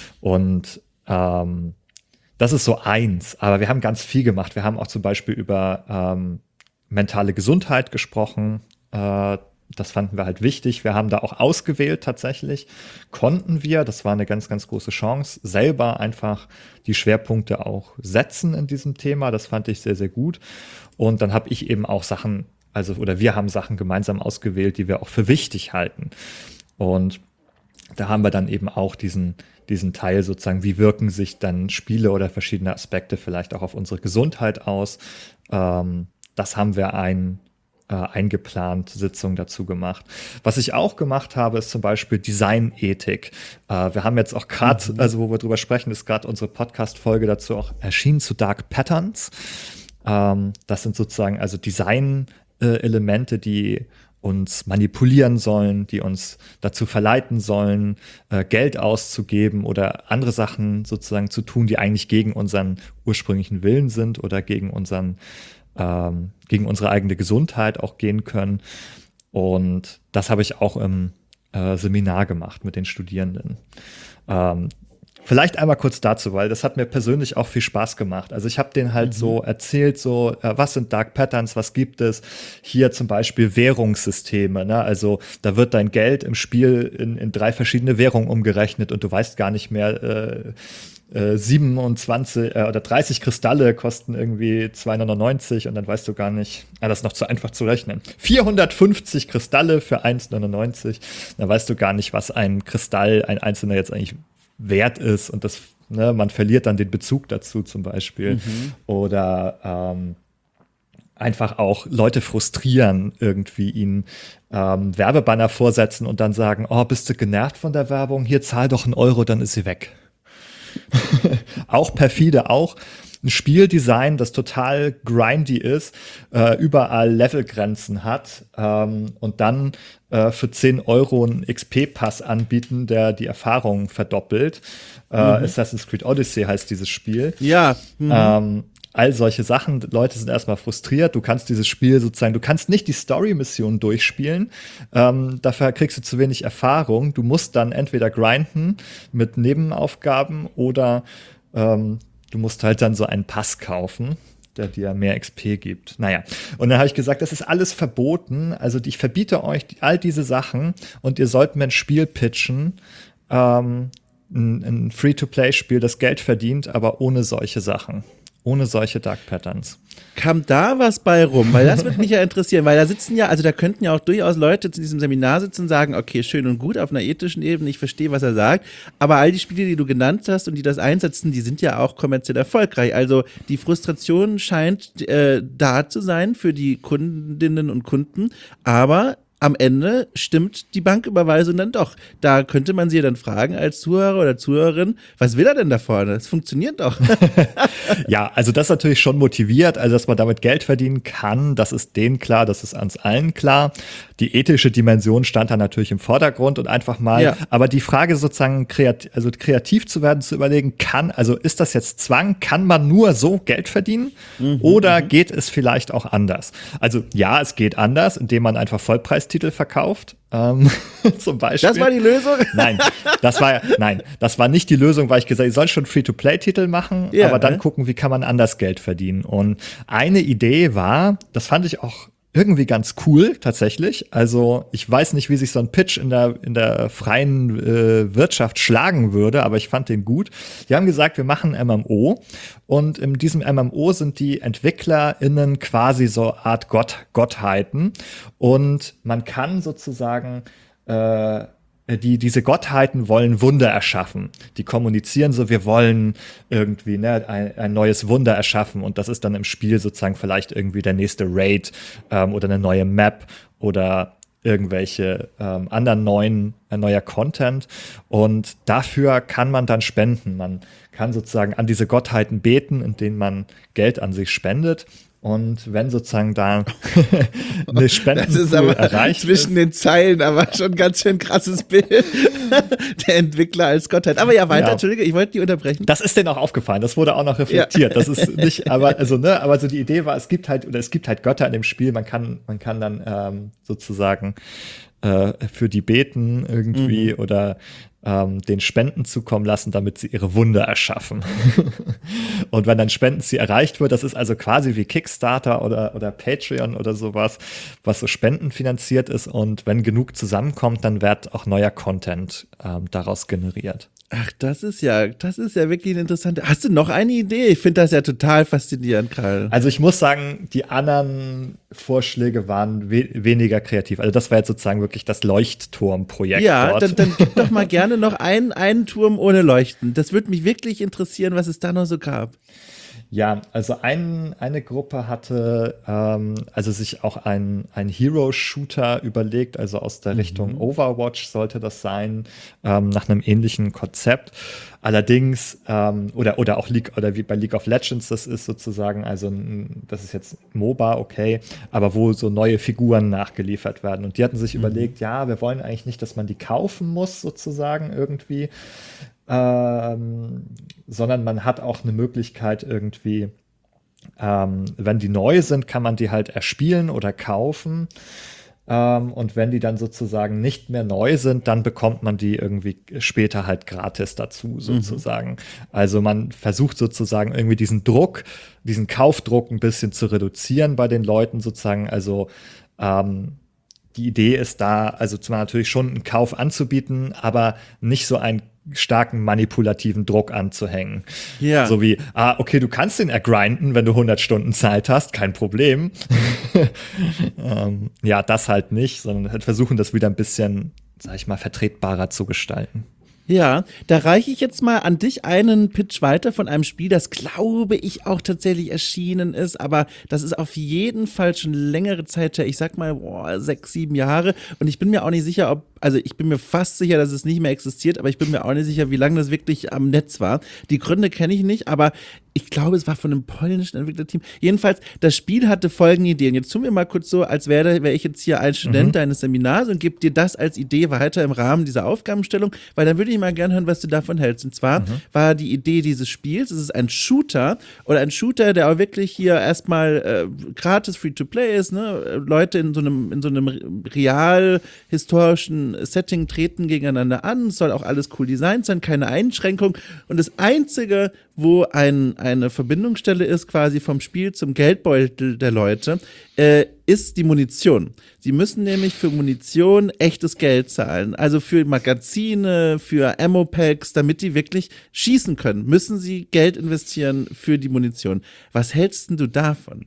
Und ähm, das ist so eins, aber wir haben ganz viel gemacht. Wir haben auch zum Beispiel über ähm, mentale Gesundheit gesprochen. Äh, das fanden wir halt wichtig. Wir haben da auch ausgewählt tatsächlich. Konnten wir, das war eine ganz, ganz große Chance, selber einfach die Schwerpunkte auch setzen in diesem Thema. Das fand ich sehr, sehr gut. Und dann habe ich eben auch Sachen, also oder wir haben Sachen gemeinsam ausgewählt, die wir auch für wichtig halten. Und da haben wir dann eben auch diesen, diesen Teil sozusagen, wie wirken sich dann Spiele oder verschiedene Aspekte vielleicht auch auf unsere Gesundheit aus. Ähm, das haben wir ein, äh, eingeplant, Sitzung dazu gemacht. Was ich auch gemacht habe, ist zum Beispiel Designethik. Äh, wir haben jetzt auch gerade, mhm. also wo wir drüber sprechen, ist gerade unsere Podcast-Folge dazu auch erschienen zu Dark Patterns. Ähm, das sind sozusagen also Design-Elemente, die uns manipulieren sollen, die uns dazu verleiten sollen, äh, Geld auszugeben oder andere Sachen sozusagen zu tun, die eigentlich gegen unseren ursprünglichen Willen sind oder gegen unseren, ähm, gegen unsere eigene Gesundheit auch gehen können. Und das habe ich auch im äh, Seminar gemacht mit den Studierenden. Ähm, Vielleicht einmal kurz dazu, weil das hat mir persönlich auch viel Spaß gemacht. Also ich habe denen halt mhm. so erzählt, so äh, was sind Dark Patterns, was gibt es? Hier zum Beispiel Währungssysteme. Ne? Also da wird dein Geld im Spiel in, in drei verschiedene Währungen umgerechnet und du weißt gar nicht mehr, äh, äh, siebenundzwanzig äh, oder dreißig Kristalle kosten irgendwie zwei neunundneunzig und dann weißt du gar nicht, ah, das ist noch zu einfach zu rechnen. vierhundertfünfzig Kristalle für eins neunundneunzig, dann weißt du gar nicht, was ein Kristall, ein einzelner jetzt eigentlich wert ist und das, ne, man verliert dann den Bezug dazu zum Beispiel. Mhm. Oder ähm, einfach auch Leute frustrieren, irgendwie ihnen ähm, Werbebanner vorsetzen und dann sagen, oh, bist du genervt von der Werbung? Hier, zahl doch einen Euro, dann ist sie weg. Auch perfide, auch ein Spieldesign, das total grindy ist, äh, überall Levelgrenzen hat ähm, und dann äh, für zehn Euro einen X P-Pass anbieten, der die Erfahrung verdoppelt. Äh, mhm. Assassin's Creed Odyssey heißt dieses Spiel. Ja. Mhm. Ähm, all solche Sachen, Leute sind erstmal frustriert, du kannst dieses Spiel sozusagen, du kannst nicht die Story-Mission durchspielen, ähm, dafür kriegst du zu wenig Erfahrung, du musst dann entweder grinden mit Nebenaufgaben oder ähm, du musst halt dann so einen Pass kaufen, der dir mehr X P gibt. Naja, und dann habe ich gesagt, das ist alles verboten. Also ich verbiete euch all diese Sachen und ihr sollt mir ein Spiel pitchen, ähm, ein, ein Free-to-Play-Spiel, das Geld verdient, aber ohne solche Sachen. Ohne solche Dark Patterns. Kam da was bei rum? Weil das würde mich ja interessieren, weil da sitzen ja, also da könnten ja auch durchaus Leute zu diesem Seminar sitzen und sagen, okay, schön und gut auf einer ethischen Ebene, ich verstehe, was er sagt, aber all die Spiele, die du genannt hast und die das einsetzen, die sind ja auch kommerziell erfolgreich. Also die Frustration scheint äh, da zu sein für die Kundinnen und Kunden, aber am Ende stimmt die Banküberweisung dann doch. Da könnte man sie dann fragen als Zuhörer oder Zuhörerin, was will er denn da vorne? Das funktioniert doch. Ja, also das ist natürlich schon motiviert, also dass man damit Geld verdienen kann, das ist denen klar, das ist uns allen klar. Die ethische Dimension stand da natürlich im Vordergrund und einfach mal, ja. aber die Frage sozusagen, kreativ, also kreativ zu werden, zu überlegen, kann, also ist das jetzt Zwang, kann man nur so Geld verdienen mhm, oder mhm. geht es vielleicht auch anders? Also ja, es geht anders, indem man einfach Vollpreistitel verkauft, ähm, zum Beispiel. Das war die Lösung? Nein, das war, nein, das war nicht die Lösung, weil ich gesagt habe, ich soll schon Free-to-Play-Titel machen, ja, aber dann äh? gucken, wie kann man anders Geld verdienen. Und eine Idee war, das fand ich auch irgendwie ganz cool, tatsächlich. Also ich weiß nicht, wie sich so ein Pitch in der, in der freien äh, Wirtschaft schlagen würde, aber ich fand den gut. Die haben gesagt, wir machen M M O und in diesem M M O sind die EntwicklerInnen quasi so Art Gott, Gottheiten und man kann sozusagen äh, Die, diese Gottheiten wollen Wunder erschaffen. Die kommunizieren so, wir wollen irgendwie ne, ein, ein neues Wunder erschaffen und das ist dann im Spiel sozusagen vielleicht irgendwie der nächste Raid ähm, oder eine neue Map oder irgendwelche ähm, anderen neuen, äh, neuer Content und dafür kann man dann spenden. Man kann sozusagen an diese Gottheiten beten, indem man Geld an sich spendet. Und wenn sozusagen da eine Spendenpool erreicht zwischen ist, den Zeilen, aber schon ein ganz schön krasses Bild. Der Entwickler als Gottheit. Aber ja, weiter, ja. Entschuldige, ich wollte die unterbrechen. Das ist denen auch aufgefallen, das wurde auch noch reflektiert. Ja. Das ist nicht, aber also, ne, aber so die Idee war, es gibt halt, oder es gibt halt Götter in dem Spiel, man kann, man kann dann ähm, sozusagen äh, für die beten irgendwie mhm. oder ähm, den Spenden zukommen lassen, damit sie ihre Wunder erschaffen. Und wenn dann Spendenziel erreicht wird, das ist also quasi wie Kickstarter oder, oder Patreon oder sowas, was so spendenfinanziert ist. Und wenn genug zusammenkommt, dann wird auch neuer Content ähm, daraus generiert. Ach, das ist ja, das ist ja wirklich eine interessante. Hast du noch eine Idee? Ich finde das ja total faszinierend, Karl. Also ich muss sagen, die anderen Vorschläge waren we weniger kreativ. Also das war jetzt sozusagen wirklich das Leuchtturmprojekt Ja, dort. dann, dann gib doch mal gerne noch einen, einen Turm ohne Leuchten. Das würde mich wirklich interessieren, was es da noch so gab. Ja, also ein, eine Gruppe hatte ähm, also sich auch ein, ein Hero-Shooter überlegt, also aus der Richtung Overwatch sollte das sein, ähm, nach einem ähnlichen Konzept. Allerdings, ähm, oder, oder auch League, oder wie bei League of Legends das ist sozusagen, also ein, das ist jetzt MOBA, okay, aber wo so neue Figuren nachgeliefert werden. Und die hatten sich mhm. überlegt, ja, wir wollen eigentlich nicht, dass man die kaufen muss, sozusagen irgendwie. Ähm, sondern man hat auch eine Möglichkeit irgendwie, ähm, wenn die neu sind, kann man die halt erspielen oder kaufen. Ähm, und wenn die dann sozusagen nicht mehr neu sind, dann bekommt man die irgendwie später halt gratis dazu, sozusagen. Mhm. Also man versucht sozusagen irgendwie diesen Druck, diesen Kaufdruck ein bisschen zu reduzieren bei den Leuten sozusagen. Also ähm, die Idee ist da, also zwar natürlich schon einen Kauf anzubieten, aber nicht so einen starken manipulativen Druck anzuhängen. Ja. So wie, ah, okay, du kannst den ergrinden, wenn du hundert Stunden Zeit hast, kein Problem. ähm, ja, das halt nicht, sondern halt versuchen, das wieder ein bisschen, sag ich mal, vertretbarer zu gestalten. Ja, da reiche ich jetzt mal an dich einen Pitch weiter von einem Spiel, das glaube ich auch tatsächlich erschienen ist, aber das ist auf jeden Fall schon längere Zeit her, ich sag mal boah, sechs, sieben Jahre und ich bin mir auch nicht sicher, ob, also ich bin mir fast sicher, dass es nicht mehr existiert, aber ich bin mir auch nicht sicher, wie lange das wirklich am Netz war. Die Gründe kenne ich nicht, aber ich glaube, es war von einem polnischen Entwicklerteam. Jedenfalls, das Spiel hatte folgende Ideen. Jetzt tun wir mal kurz so, als wäre wär ich jetzt hier ein Student mhm. deines Seminars und gebe dir das als Idee weiter im Rahmen dieser Aufgabenstellung, weil dann würde ich mal gerne hören, was du davon hältst. Und zwar mhm. war die Idee dieses Spiels, es ist ein Shooter oder ein Shooter, der auch wirklich hier erstmal äh, gratis Free-to-Play ist, ne? Leute in so einem, in so einem real historischen Setting treten gegeneinander an. Es soll auch alles cool designt sein, keine Einschränkung. Und das Einzige, wo ein, eine Verbindungsstelle ist, quasi vom Spiel zum Geldbeutel der Leute, äh, ist die Munition. Sie müssen nämlich für Munition echtes Geld zahlen. Also für Magazine, für Ammo-Packs, damit die wirklich schießen können, müssen sie Geld investieren für die Munition. Was hältst denn du davon?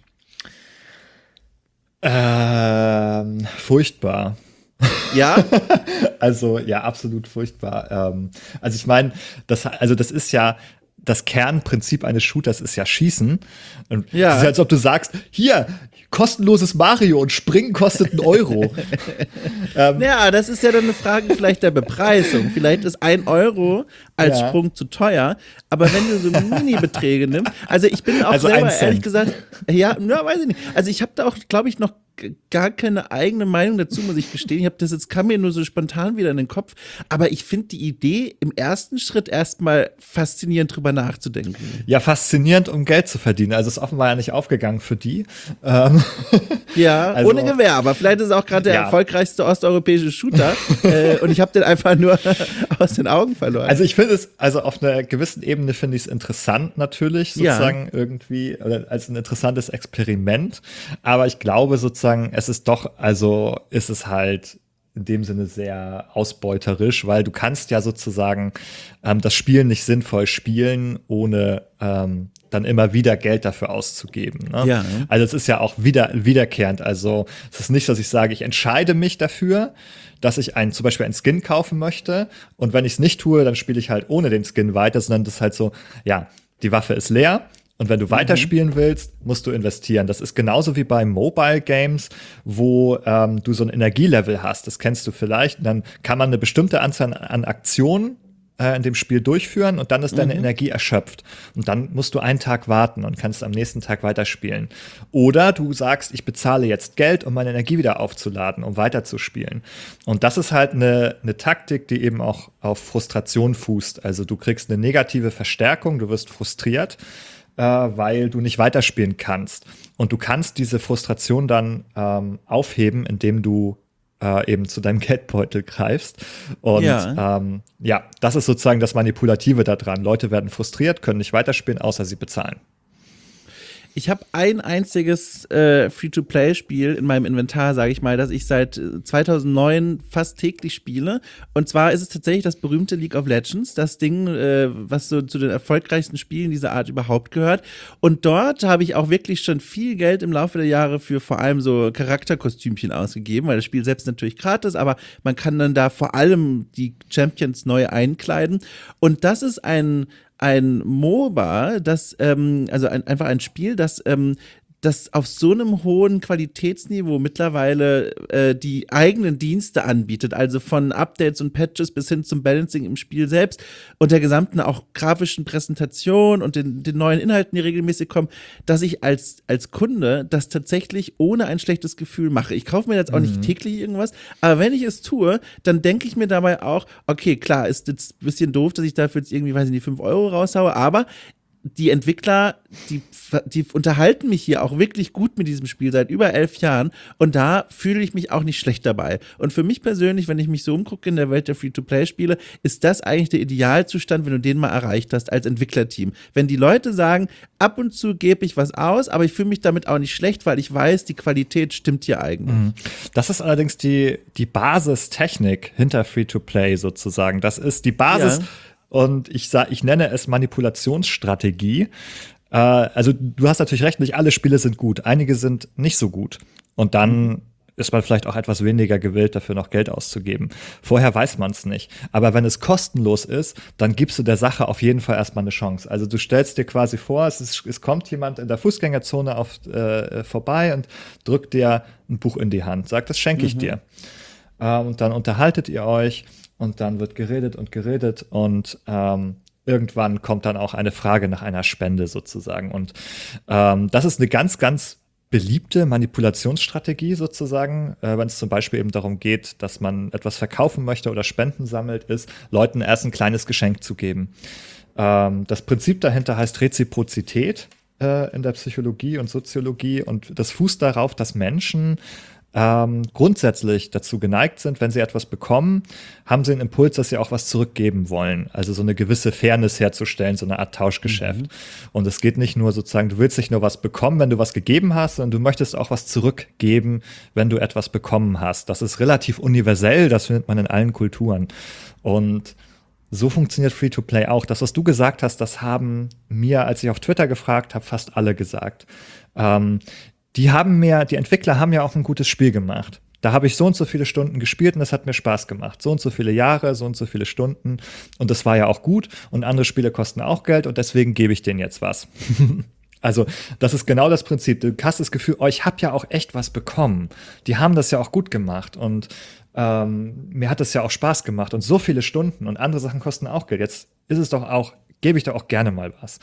Ähm, furchtbar. Ja? Also, ja, absolut furchtbar. Ähm, also ich meine, das, also das ist ja das Kernprinzip eines Shooters ist ja Schießen. Und ja. es ist, als ob du sagst, hier, kostenloses Mario und Springen kostet einen Euro. ähm, ja, das ist ja dann eine Frage vielleicht der Bepreisung. Vielleicht ist ein Euro als ja. Sprung zu teuer, aber wenn du so Mini-Beträge nimmst, also ich bin auch also selber ehrlich gesagt, ja, ja, weiß ich nicht. Also ich habe da auch, glaube ich, noch gar keine eigene Meinung dazu, muss ich gestehen. Ich habe das jetzt, kam mir nur so spontan wieder in den Kopf, aber ich finde die Idee im ersten Schritt erstmal faszinierend, drüber nachzudenken. Ja, faszinierend, um Geld zu verdienen. Also ist offenbar ja nicht aufgegangen für die. Ähm ja, also, ohne Gewehr, aber vielleicht ist es auch gerade der ja. erfolgreichste osteuropäische Shooter äh, und ich habe den einfach nur aus den Augen verloren. Also ich finde es, also auf einer gewissen Ebene finde ich es interessant natürlich, sozusagen ja. irgendwie, oder als ein interessantes Experiment, aber ich glaube sozusagen, es ist doch, also ist es halt in dem Sinne sehr ausbeuterisch, weil du kannst ja sozusagen ähm, das Spiel nicht sinnvoll spielen, ohne ähm, dann immer wieder Geld dafür auszugeben. Ne? Ja. Also es ist ja auch wieder, wiederkehrend. Also es ist nicht, dass ich sage, ich entscheide mich dafür, dass ich einen, zum Beispiel einen Skin kaufen möchte und wenn ich es nicht tue, dann spiele ich halt ohne den Skin weiter, sondern das ist halt so, ja, die Waffe ist leer. Und wenn du weiterspielen willst, musst du investieren. Das ist genauso wie bei Mobile Games, wo ähm, du so ein Energielevel hast. Das kennst du vielleicht. Und dann kann man eine bestimmte Anzahl an Aktionen äh, in dem Spiel durchführen und dann ist deine mhm. Energie erschöpft. Und dann musst du einen Tag warten und kannst am nächsten Tag weiterspielen. Oder du sagst, ich bezahle jetzt Geld, um meine Energie wieder aufzuladen, um weiterzuspielen. Und das ist halt eine, eine Taktik, die eben auch auf Frustration fußt. Also du kriegst eine negative Verstärkung, du wirst frustriert, weil du nicht weiterspielen kannst. Und du kannst diese Frustration dann ähm, aufheben, indem du äh, eben zu deinem Geldbeutel greifst. Und ja. Ähm, ja, das ist sozusagen das Manipulative daran. Leute werden frustriert, können nicht weiterspielen, außer sie bezahlen. Ich habe ein einziges äh, Free-to-Play-Spiel in meinem Inventar, sage ich mal, das ich seit zweitausendneun fast täglich spiele. Und zwar ist es tatsächlich das berühmte League of Legends, das Ding, äh, was so zu den erfolgreichsten Spielen dieser Art überhaupt gehört. Und dort habe ich auch wirklich schon viel Geld im Laufe der Jahre für vor allem so Charakterkostümchen ausgegeben, weil das Spiel selbst natürlich gratis, aber man kann dann da vor allem die Champions neu einkleiden. Und das ist ein ein MOBA, das, ähm, also ein, einfach ein Spiel, das ähm, das auf so einem hohen Qualitätsniveau mittlerweile äh, die eigenen Dienste anbietet, also von Updates und Patches bis hin zum Balancing im Spiel selbst und der gesamten auch grafischen Präsentation und den, den neuen Inhalten, die regelmäßig kommen, dass ich als, als Kunde das tatsächlich ohne ein schlechtes Gefühl mache. Ich kaufe mir jetzt auch mhm. nicht täglich irgendwas, aber wenn ich es tue, dann denke ich mir dabei auch, okay, klar, ist jetzt ein bisschen doof, dass ich dafür jetzt irgendwie, weiß ich nicht, fünf Euro raushaue, aber die Entwickler, die, die unterhalten mich hier auch wirklich gut mit diesem Spiel seit über elf Jahren und da fühle ich mich auch nicht schlecht dabei. Und für mich persönlich, wenn ich mich so umgucke in der Welt der Free-to-Play-Spiele, ist das eigentlich der Idealzustand, wenn du den mal erreicht hast als Entwicklerteam. Wenn die Leute sagen, ab und zu gebe ich was aus, aber ich fühle mich damit auch nicht schlecht, weil ich weiß, die Qualität stimmt hier eigentlich. Das ist allerdings die, die Basistechnik hinter Free-to-Play sozusagen. Das ist die Basis. Ja. Und ich sag, ich nenne es Manipulationsstrategie. Äh, also du hast natürlich recht, nicht alle Spiele sind gut. Einige sind nicht so gut. Und dann ist man vielleicht auch etwas weniger gewillt, dafür noch Geld auszugeben. Vorher weiß man es nicht. Aber wenn es kostenlos ist, dann gibst du der Sache auf jeden Fall erstmal eine Chance. Also du stellst dir quasi vor, es, ist, es kommt jemand in der Fußgängerzone auf, äh, vorbei und drückt dir ein Buch in die Hand. Sagt, das schenke ich mhm. dir. Äh, und dann unterhaltet ihr euch. Und dann wird geredet und geredet und ähm, irgendwann kommt dann auch eine Frage nach einer Spende sozusagen. Und ähm, das ist eine ganz, ganz beliebte Manipulationsstrategie sozusagen, äh, wenn es zum Beispiel eben darum geht, dass man etwas verkaufen möchte oder Spenden sammelt, ist, Leuten erst ein kleines Geschenk zu geben. Ähm, das Prinzip dahinter heißt Reziprozität äh, in der Psychologie und Soziologie und das fußt darauf, dass Menschen Ähm, grundsätzlich dazu geneigt sind, wenn sie etwas bekommen, haben sie einen Impuls, dass sie auch was zurückgeben wollen. Also so eine gewisse Fairness herzustellen, so eine Art Tauschgeschäft. Mhm. Und es geht nicht nur sozusagen, du willst nicht nur was bekommen, wenn du was gegeben hast, sondern du möchtest auch was zurückgeben, wenn du etwas bekommen hast. Das ist relativ universell, das findet man in allen Kulturen. Und so funktioniert Free-to-Play auch. Das, was du gesagt hast, das haben mir, als ich auf Twitter gefragt habe, fast alle gesagt. Ähm, Die haben mir, die Entwickler haben ja auch ein gutes Spiel gemacht. Da habe ich so und so viele Stunden gespielt und es hat mir Spaß gemacht. So und so viele Jahre, so und so viele Stunden. Und das war ja auch gut. Und andere Spiele kosten auch Geld und deswegen gebe ich denen jetzt was. Also, das ist genau das Prinzip. Du hast das Gefühl, oh, ich habe ja auch echt was bekommen. Die haben das ja auch gut gemacht und ähm, mir hat das ja auch Spaß gemacht und so viele Stunden und andere Sachen kosten auch Geld. Jetzt ist es doch auch, gebe ich doch auch gerne mal was.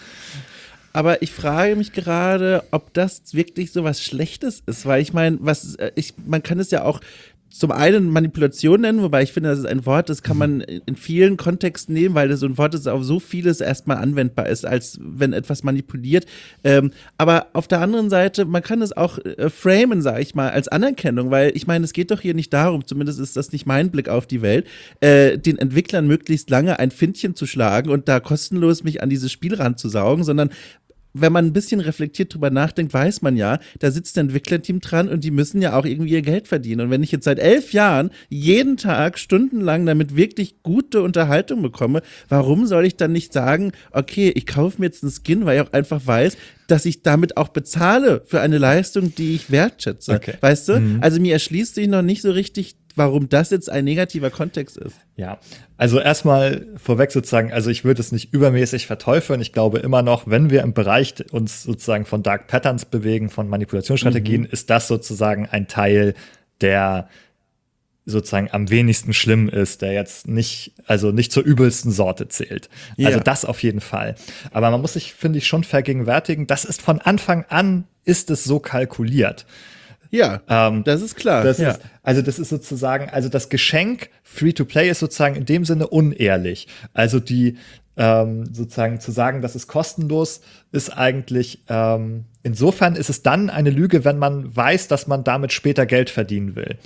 Aber ich frage mich gerade, ob das wirklich so was Schlechtes ist, weil ich meine, was ich, man kann es ja auch zum einen Manipulation nennen, wobei ich finde, das ist ein Wort, das kann man in vielen Kontexten nehmen, weil das so ein Wort ist, das auf so vieles erstmal anwendbar ist, als wenn etwas manipuliert. Ähm, aber auf der anderen Seite, man kann es auch äh, framen, sage ich mal, als Anerkennung, weil ich meine, es geht doch hier nicht darum, zumindest ist das nicht mein Blick auf die Welt, äh, den Entwicklern möglichst lange ein Pfindchen zu schlagen und da kostenlos mich an dieses Spiel ranzusaugen, sondern wenn man ein bisschen reflektiert drüber nachdenkt, weiß man ja, da sitzt ein Entwicklerteam dran und die müssen ja auch irgendwie ihr Geld verdienen. Und wenn ich jetzt seit elf Jahren jeden Tag stundenlang damit wirklich gute Unterhaltung bekomme, warum soll ich dann nicht sagen, okay, ich kaufe mir jetzt einen Skin, weil ich auch einfach weiß, dass ich damit auch bezahle für eine Leistung, die ich wertschätze. Okay. Weißt du? Mhm. Also mir erschließt sich noch nicht so richtig, warum das jetzt ein negativer Kontext ist. Ja, also erstmal vorweg sozusagen, also ich würde es nicht übermäßig verteufeln. Ich glaube immer noch, wenn wir im Bereich uns sozusagen von Dark Patterns bewegen, von Manipulationsstrategien, mhm. ist das sozusagen ein Teil, der sozusagen am wenigsten schlimm ist, der jetzt nicht, also nicht zur übelsten Sorte zählt. Ja. Also das auf jeden Fall. Aber man muss sich, finde ich, schon vergegenwärtigen, das ist von Anfang an, ist es so kalkuliert. Ja, ähm, das ist klar. Das ja. ist, also das ist sozusagen, also das Geschenk Free-to-Play ist sozusagen in dem Sinne unehrlich. Also die ähm, sozusagen zu sagen, das ist kostenlos, ist eigentlich ähm, insofern ist es dann eine Lüge, wenn man weiß, dass man damit später Geld verdienen will.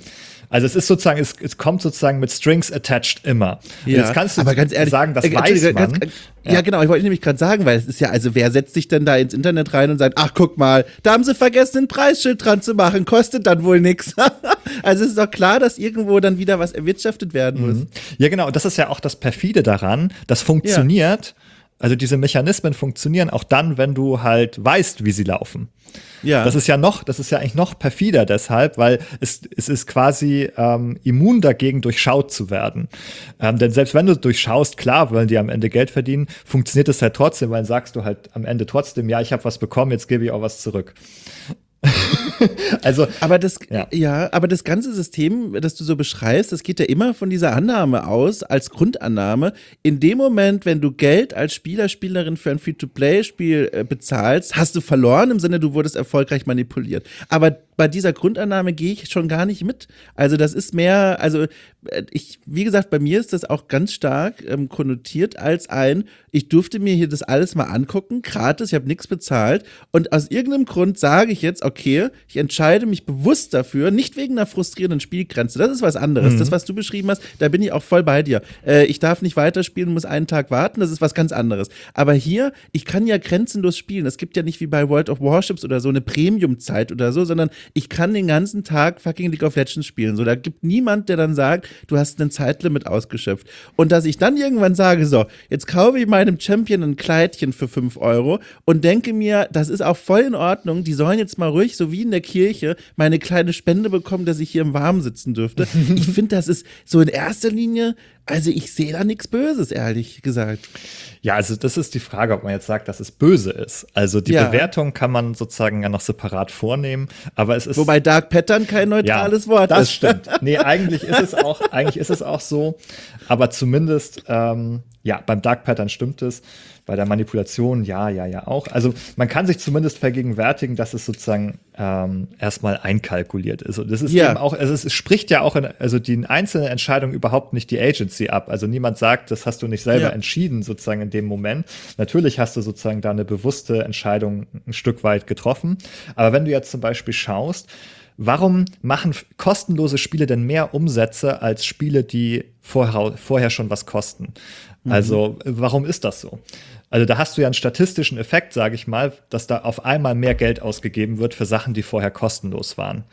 Also es ist sozusagen, es, es kommt sozusagen mit Strings attached immer. Ja, jetzt kannst du aber ganz ehrlich, sagen, das äh, weiß man. Ganz, ganz, ja. ja, genau, ich wollte nämlich gerade sagen, weil es ist ja, also wer setzt sich denn da ins Internet rein und sagt, ach guck mal, da haben sie vergessen, ein Preisschild dran zu machen, kostet dann wohl nichts. Also es ist doch klar, dass irgendwo dann wieder was erwirtschaftet werden muss. Mhm. Ja, genau, das ist ja auch das Perfide daran, das funktioniert, ja. Also diese Mechanismen funktionieren auch dann, wenn du halt weißt, wie sie laufen. Ja. Das ist ja noch, das ist ja eigentlich noch perfider deshalb, weil es, es ist quasi ähm, immun dagegen, durchschaut zu werden. Ähm, denn selbst wenn du durchschaust, klar, wollen die am Ende Geld verdienen, funktioniert es halt trotzdem, weil dann sagst du halt am Ende trotzdem, ja, ich habe was bekommen, jetzt gebe ich auch was zurück. Also, aber das, ja. ja, aber das ganze System, das du so beschreibst, das geht ja immer von dieser Annahme aus, als Grundannahme. In dem Moment, wenn du Geld als Spieler, Spielerin für ein Free-to-Play-Spiel äh, bezahlst, hast du verloren, im Sinne, du wurdest erfolgreich manipuliert. Aber bei dieser Grundannahme gehe ich schon gar nicht mit. Also das ist mehr, also ich, wie gesagt, bei mir ist das auch ganz stark ähm, konnotiert als ein, ich durfte mir hier das alles mal angucken, gratis, ich habe nichts bezahlt und aus irgendeinem Grund sage ich jetzt, okay, ich entscheide mich bewusst dafür, nicht wegen einer frustrierenden Spielgrenze, das ist was anderes. Mhm. Das, was du beschrieben hast, da bin ich auch voll bei dir. Äh, ich darf nicht weiterspielen, muss einen Tag warten, das ist was ganz anderes. Aber hier, ich kann ja grenzenlos spielen. Es gibt ja nicht wie bei World of Warships oder so eine Premium-Zeit oder so, sondern ich kann den ganzen Tag fucking League of Legends spielen. So, da gibt niemand, der dann sagt, du hast ein Zeitlimit ausgeschöpft. Und dass ich dann irgendwann sage, so, jetzt kaufe ich meinem Champion ein Kleidchen für fünf Euro und denke mir, das ist auch voll in Ordnung, die sollen jetzt mal ruhig, so wie in der Kirche, meine kleine Spende bekommen, dass ich hier im Warmen sitzen dürfte. Ich finde, das ist so in erster Linie, also ich sehe da nichts Böses, ehrlich gesagt. Ja, also das ist die Frage, ob man jetzt sagt, dass es böse ist. Also die ja. Bewertung kann man sozusagen ja noch separat vornehmen, aber es ist... Wobei Dark Pattern kein neutrales ja, Wort das ist. Das stimmt. Nee, eigentlich ist es auch, eigentlich ist es auch so, aber zumindest, ähm, ja, beim Dark Pattern stimmt es, bei der Manipulation, ja, ja, ja auch. Also man kann sich zumindest vergegenwärtigen, dass es sozusagen ähm, erstmal einkalkuliert ist. Und das ist ja. eben auch, also es spricht ja auch in, also die einzelne Entscheidung überhaupt nicht die Agency ab. Also niemand sagt, das hast du nicht selber ja. entschieden, sozusagen in dem Moment. Natürlich hast du sozusagen da eine bewusste Entscheidung ein Stück weit getroffen. Aber wenn du jetzt zum Beispiel schaust, warum machen kostenlose Spiele denn mehr Umsätze als Spiele, die vorher, vorher schon was kosten? Mhm. Also, warum ist das so? Also, da hast du ja einen statistischen Effekt, sage ich mal, dass da auf einmal mehr Geld ausgegeben wird für Sachen, die vorher kostenlos waren.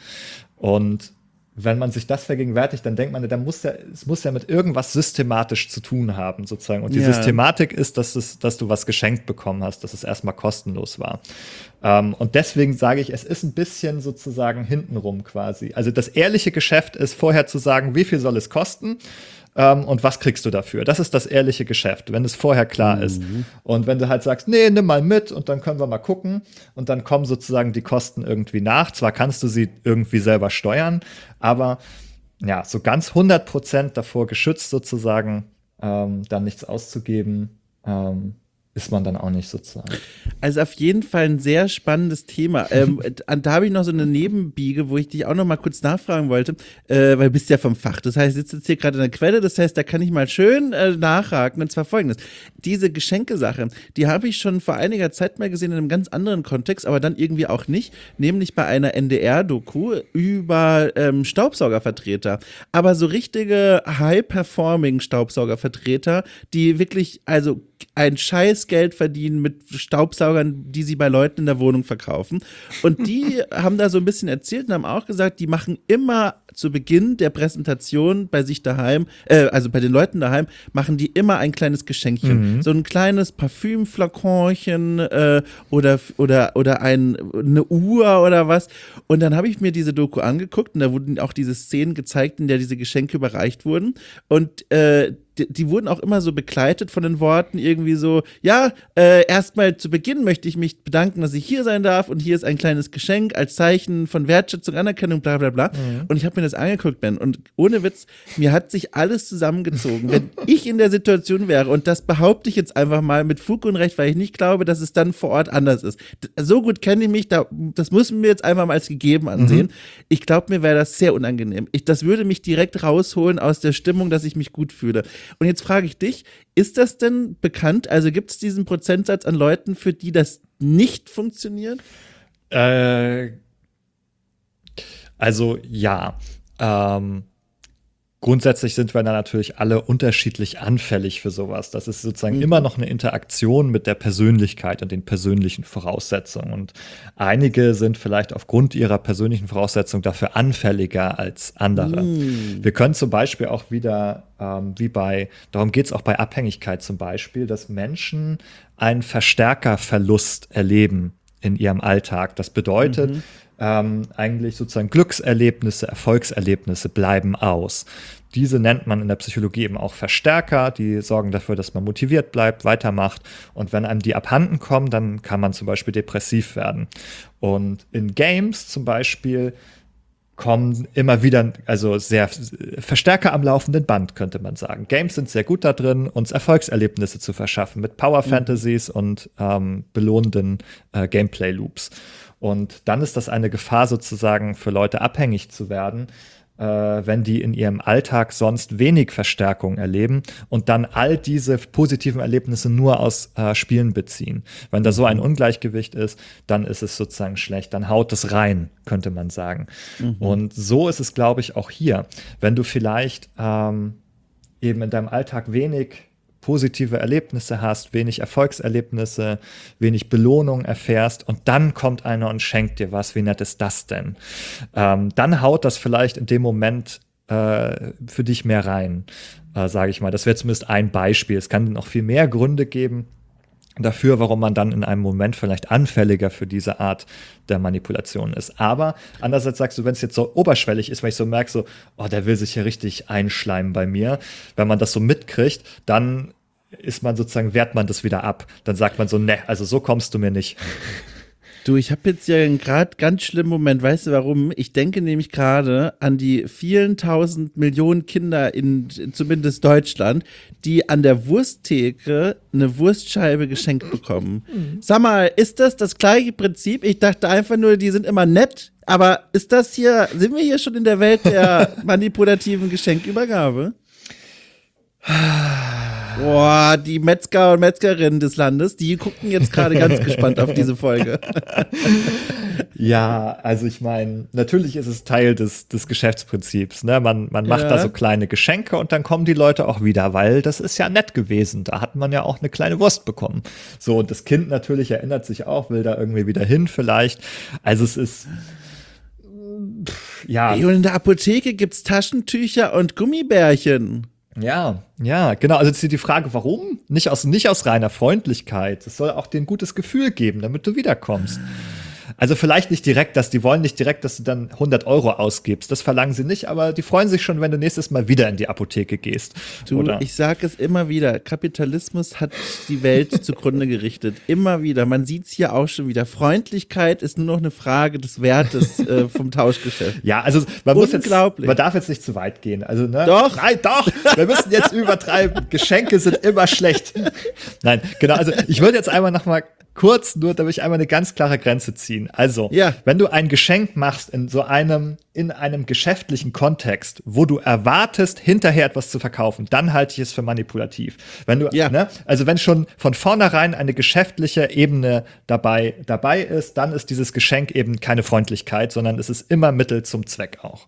Und wenn man sich das vergegenwärtigt, dann denkt man, da muss ja, es muss ja mit irgendwas systematisch zu tun haben, sozusagen. Und die ja. Systematik ist, dass, es, dass du was geschenkt bekommen hast, dass es erstmal kostenlos war. Ähm, und deswegen sage ich, es ist ein bisschen sozusagen hintenrum quasi. Also das ehrliche Geschäft ist, vorher zu sagen, wie viel soll es kosten? Ähm, und was kriegst du dafür? Das ist das ehrliche Geschäft, wenn es vorher klar mhm. ist. Und wenn du halt sagst, nee, nimm mal mit und dann können wir mal gucken und dann kommen sozusagen die Kosten irgendwie nach. Zwar kannst du sie irgendwie selber steuern, aber ja, so ganz hundert Prozent davor geschützt sozusagen, ähm, dann nichts auszugeben, ähm, ist man dann auch nicht sozusagen. Also auf jeden Fall ein sehr spannendes Thema. ähm, da habe ich noch so eine Nebenbiege, wo ich dich auch noch mal kurz nachfragen wollte, äh, weil du bist ja vom Fach. Das heißt, du sitzt jetzt hier gerade in der Quelle, das heißt, da kann ich mal schön äh, nachhaken. Und zwar folgendes. Diese Geschenkesache, die habe ich schon vor einiger Zeit mal gesehen in einem ganz anderen Kontext, aber dann irgendwie auch nicht, nämlich bei einer N D R-Doku über ähm, Staubsaugervertreter. Aber so richtige High-Performing Staubsaugervertreter, die wirklich, also ein scheiß Geld verdienen mit Staubsaugern, die sie bei Leuten in der Wohnung verkaufen. Und die haben da so ein bisschen erzählt und haben auch gesagt, die machen immer zu Beginn der Präsentation bei sich daheim, äh, also bei den Leuten daheim, machen die immer ein kleines Geschenkchen. Mhm. So ein kleines Parfümflakonchen äh, oder, oder, oder ein, eine Uhr oder was. Und dann habe ich mir diese Doku angeguckt und da wurden auch diese Szenen gezeigt, in der diese Geschenke überreicht wurden. Und äh, Die, die wurden auch immer so begleitet von den Worten irgendwie so, ja, äh, erstmal zu Beginn möchte ich mich bedanken, dass ich hier sein darf und hier ist ein kleines Geschenk als Zeichen von Wertschätzung, Anerkennung, bla bla bla. Mhm. Und ich habe mir das angeguckt, Ben, und ohne Witz, mir hat sich alles zusammengezogen. Wenn ich in der Situation wäre, und das behaupte ich jetzt einfach mal mit Fug und Recht, weil ich nicht glaube, dass es dann vor Ort anders ist. So gut kenne ich mich, da, das müssen wir jetzt einfach mal als gegeben ansehen. Mhm. Ich glaube, mir wäre das sehr unangenehm. Ich, das würde mich direkt rausholen aus der Stimmung, dass ich mich gut fühle. Und jetzt frage ich dich, ist das denn bekannt? Also gibt es diesen Prozentsatz an Leuten, für die das nicht funktioniert? Äh, also ja. ähm, grundsätzlich sind wir da natürlich alle unterschiedlich anfällig für sowas. Das ist sozusagen mhm. immer noch eine Interaktion mit der Persönlichkeit und den persönlichen Voraussetzungen. Und einige sind vielleicht aufgrund ihrer persönlichen Voraussetzungen dafür anfälliger als andere. Mhm. Wir können zum Beispiel auch wieder, ähm, wie bei, darum geht es auch bei Abhängigkeit zum Beispiel, dass Menschen einen Verstärkerverlust erleben in ihrem Alltag. Das bedeutet, mhm. Ähm, eigentlich sozusagen Glückserlebnisse, Erfolgserlebnisse bleiben aus. Diese nennt man in der Psychologie eben auch Verstärker, die sorgen dafür, dass man motiviert bleibt, weitermacht. Und wenn einem die abhanden kommen, dann kann man zum Beispiel depressiv werden. Und in Games zum Beispiel kommen immer wieder, also sehr Verstärker am laufenden Band, könnte man sagen. Games sind sehr gut da drin, uns Erfolgserlebnisse zu verschaffen mit Power Fantasies mhm. und ähm, belohnenden äh, Gameplay-Loops. Und dann ist das eine Gefahr sozusagen für Leute abhängig zu werden, äh, wenn die in ihrem Alltag sonst wenig Verstärkung erleben und dann all diese positiven Erlebnisse nur aus äh, Spielen beziehen. Wenn da so ein Ungleichgewicht ist, dann ist es sozusagen schlecht. Dann haut es rein, könnte man sagen. Mhm. Und so ist es, glaube ich, auch hier. Wenn du vielleicht ähm, eben in deinem Alltag wenig positive Erlebnisse hast, wenig Erfolgserlebnisse, wenig Belohnung erfährst und dann kommt einer und schenkt dir was, wie nett ist das denn? Ähm, dann haut das vielleicht in dem Moment äh, für dich mehr rein, äh, sage ich mal. Das wäre zumindest ein Beispiel. Es kann noch viel mehr Gründe geben dafür, warum man dann in einem Moment vielleicht anfälliger für diese Art der Manipulation ist. Aber andererseits sagst du, wenn es jetzt so oberschwellig ist, wenn ich so merke, so, oh, der will sich ja richtig einschleimen bei mir, wenn man das so mitkriegt, dann ist man sozusagen, wehrt man das wieder ab. Dann sagt man so, ne, also so kommst du mir nicht. Du, ich habe jetzt ja einen gerade ganz schlimmen Moment. Weißt du warum? Ich denke nämlich gerade an die vielen tausend Millionen Kinder in, in zumindest Deutschland, die an der Wursttheke eine Wurstscheibe geschenkt bekommen. Mhm. Sag mal, ist das das gleiche Prinzip? Ich dachte einfach nur, die sind immer nett. Aber ist das hier, sind wir hier schon in der Welt der manipulativen Geschenkübergabe? Boah, die Metzger und Metzgerinnen des Landes, die gucken jetzt gerade ganz gespannt auf diese Folge. Ja, also ich meine, natürlich ist es Teil des, des Geschäftsprinzips. Ne? Man, man macht ja. da so kleine Geschenke und dann kommen die Leute auch wieder, weil das ist ja nett gewesen. Da hat man ja auch eine kleine Wurst bekommen. So, und das Kind natürlich erinnert sich auch, will da irgendwie wieder hin vielleicht. Also es ist ja. Und in der Apotheke gibt's Taschentücher und Gummibärchen. Ja, ja, genau. Also jetzt ist die Frage, warum? Nicht aus, nicht aus reiner Freundlichkeit. Es soll auch dir ein gutes Gefühl geben, damit du wiederkommst. Also vielleicht nicht direkt, dass die wollen nicht direkt, dass du dann hundert Euro ausgibst. Das verlangen sie nicht, aber die freuen sich schon, wenn du nächstes Mal wieder in die Apotheke gehst. Du, oder? Ich sage es immer wieder, Kapitalismus hat die Welt zugrunde gerichtet. Immer wieder. Man sieht es hier auch schon wieder. Freundlichkeit ist nur noch eine Frage des Wertes äh, vom Tauschgeschäft. Ja, also man muss jetzt, man darf jetzt nicht zu weit gehen. Also, ne? Doch. Nein, doch. Wir müssen jetzt übertreiben. Geschenke sind immer schlecht. Nein, genau. Also ich würde jetzt einmal noch mal kurz, nur damit ich einmal eine ganz klare Grenze ziehen. Also, ja. wenn du ein Geschenk machst in so einem, in einem geschäftlichen Kontext, wo du erwartest, hinterher etwas zu verkaufen, dann halte ich es für manipulativ. Wenn du, ja. ne, also wenn schon von vornherein eine geschäftliche Ebene dabei, dabei ist, dann ist dieses Geschenk eben keine Freundlichkeit, sondern es ist immer Mittel zum Zweck auch.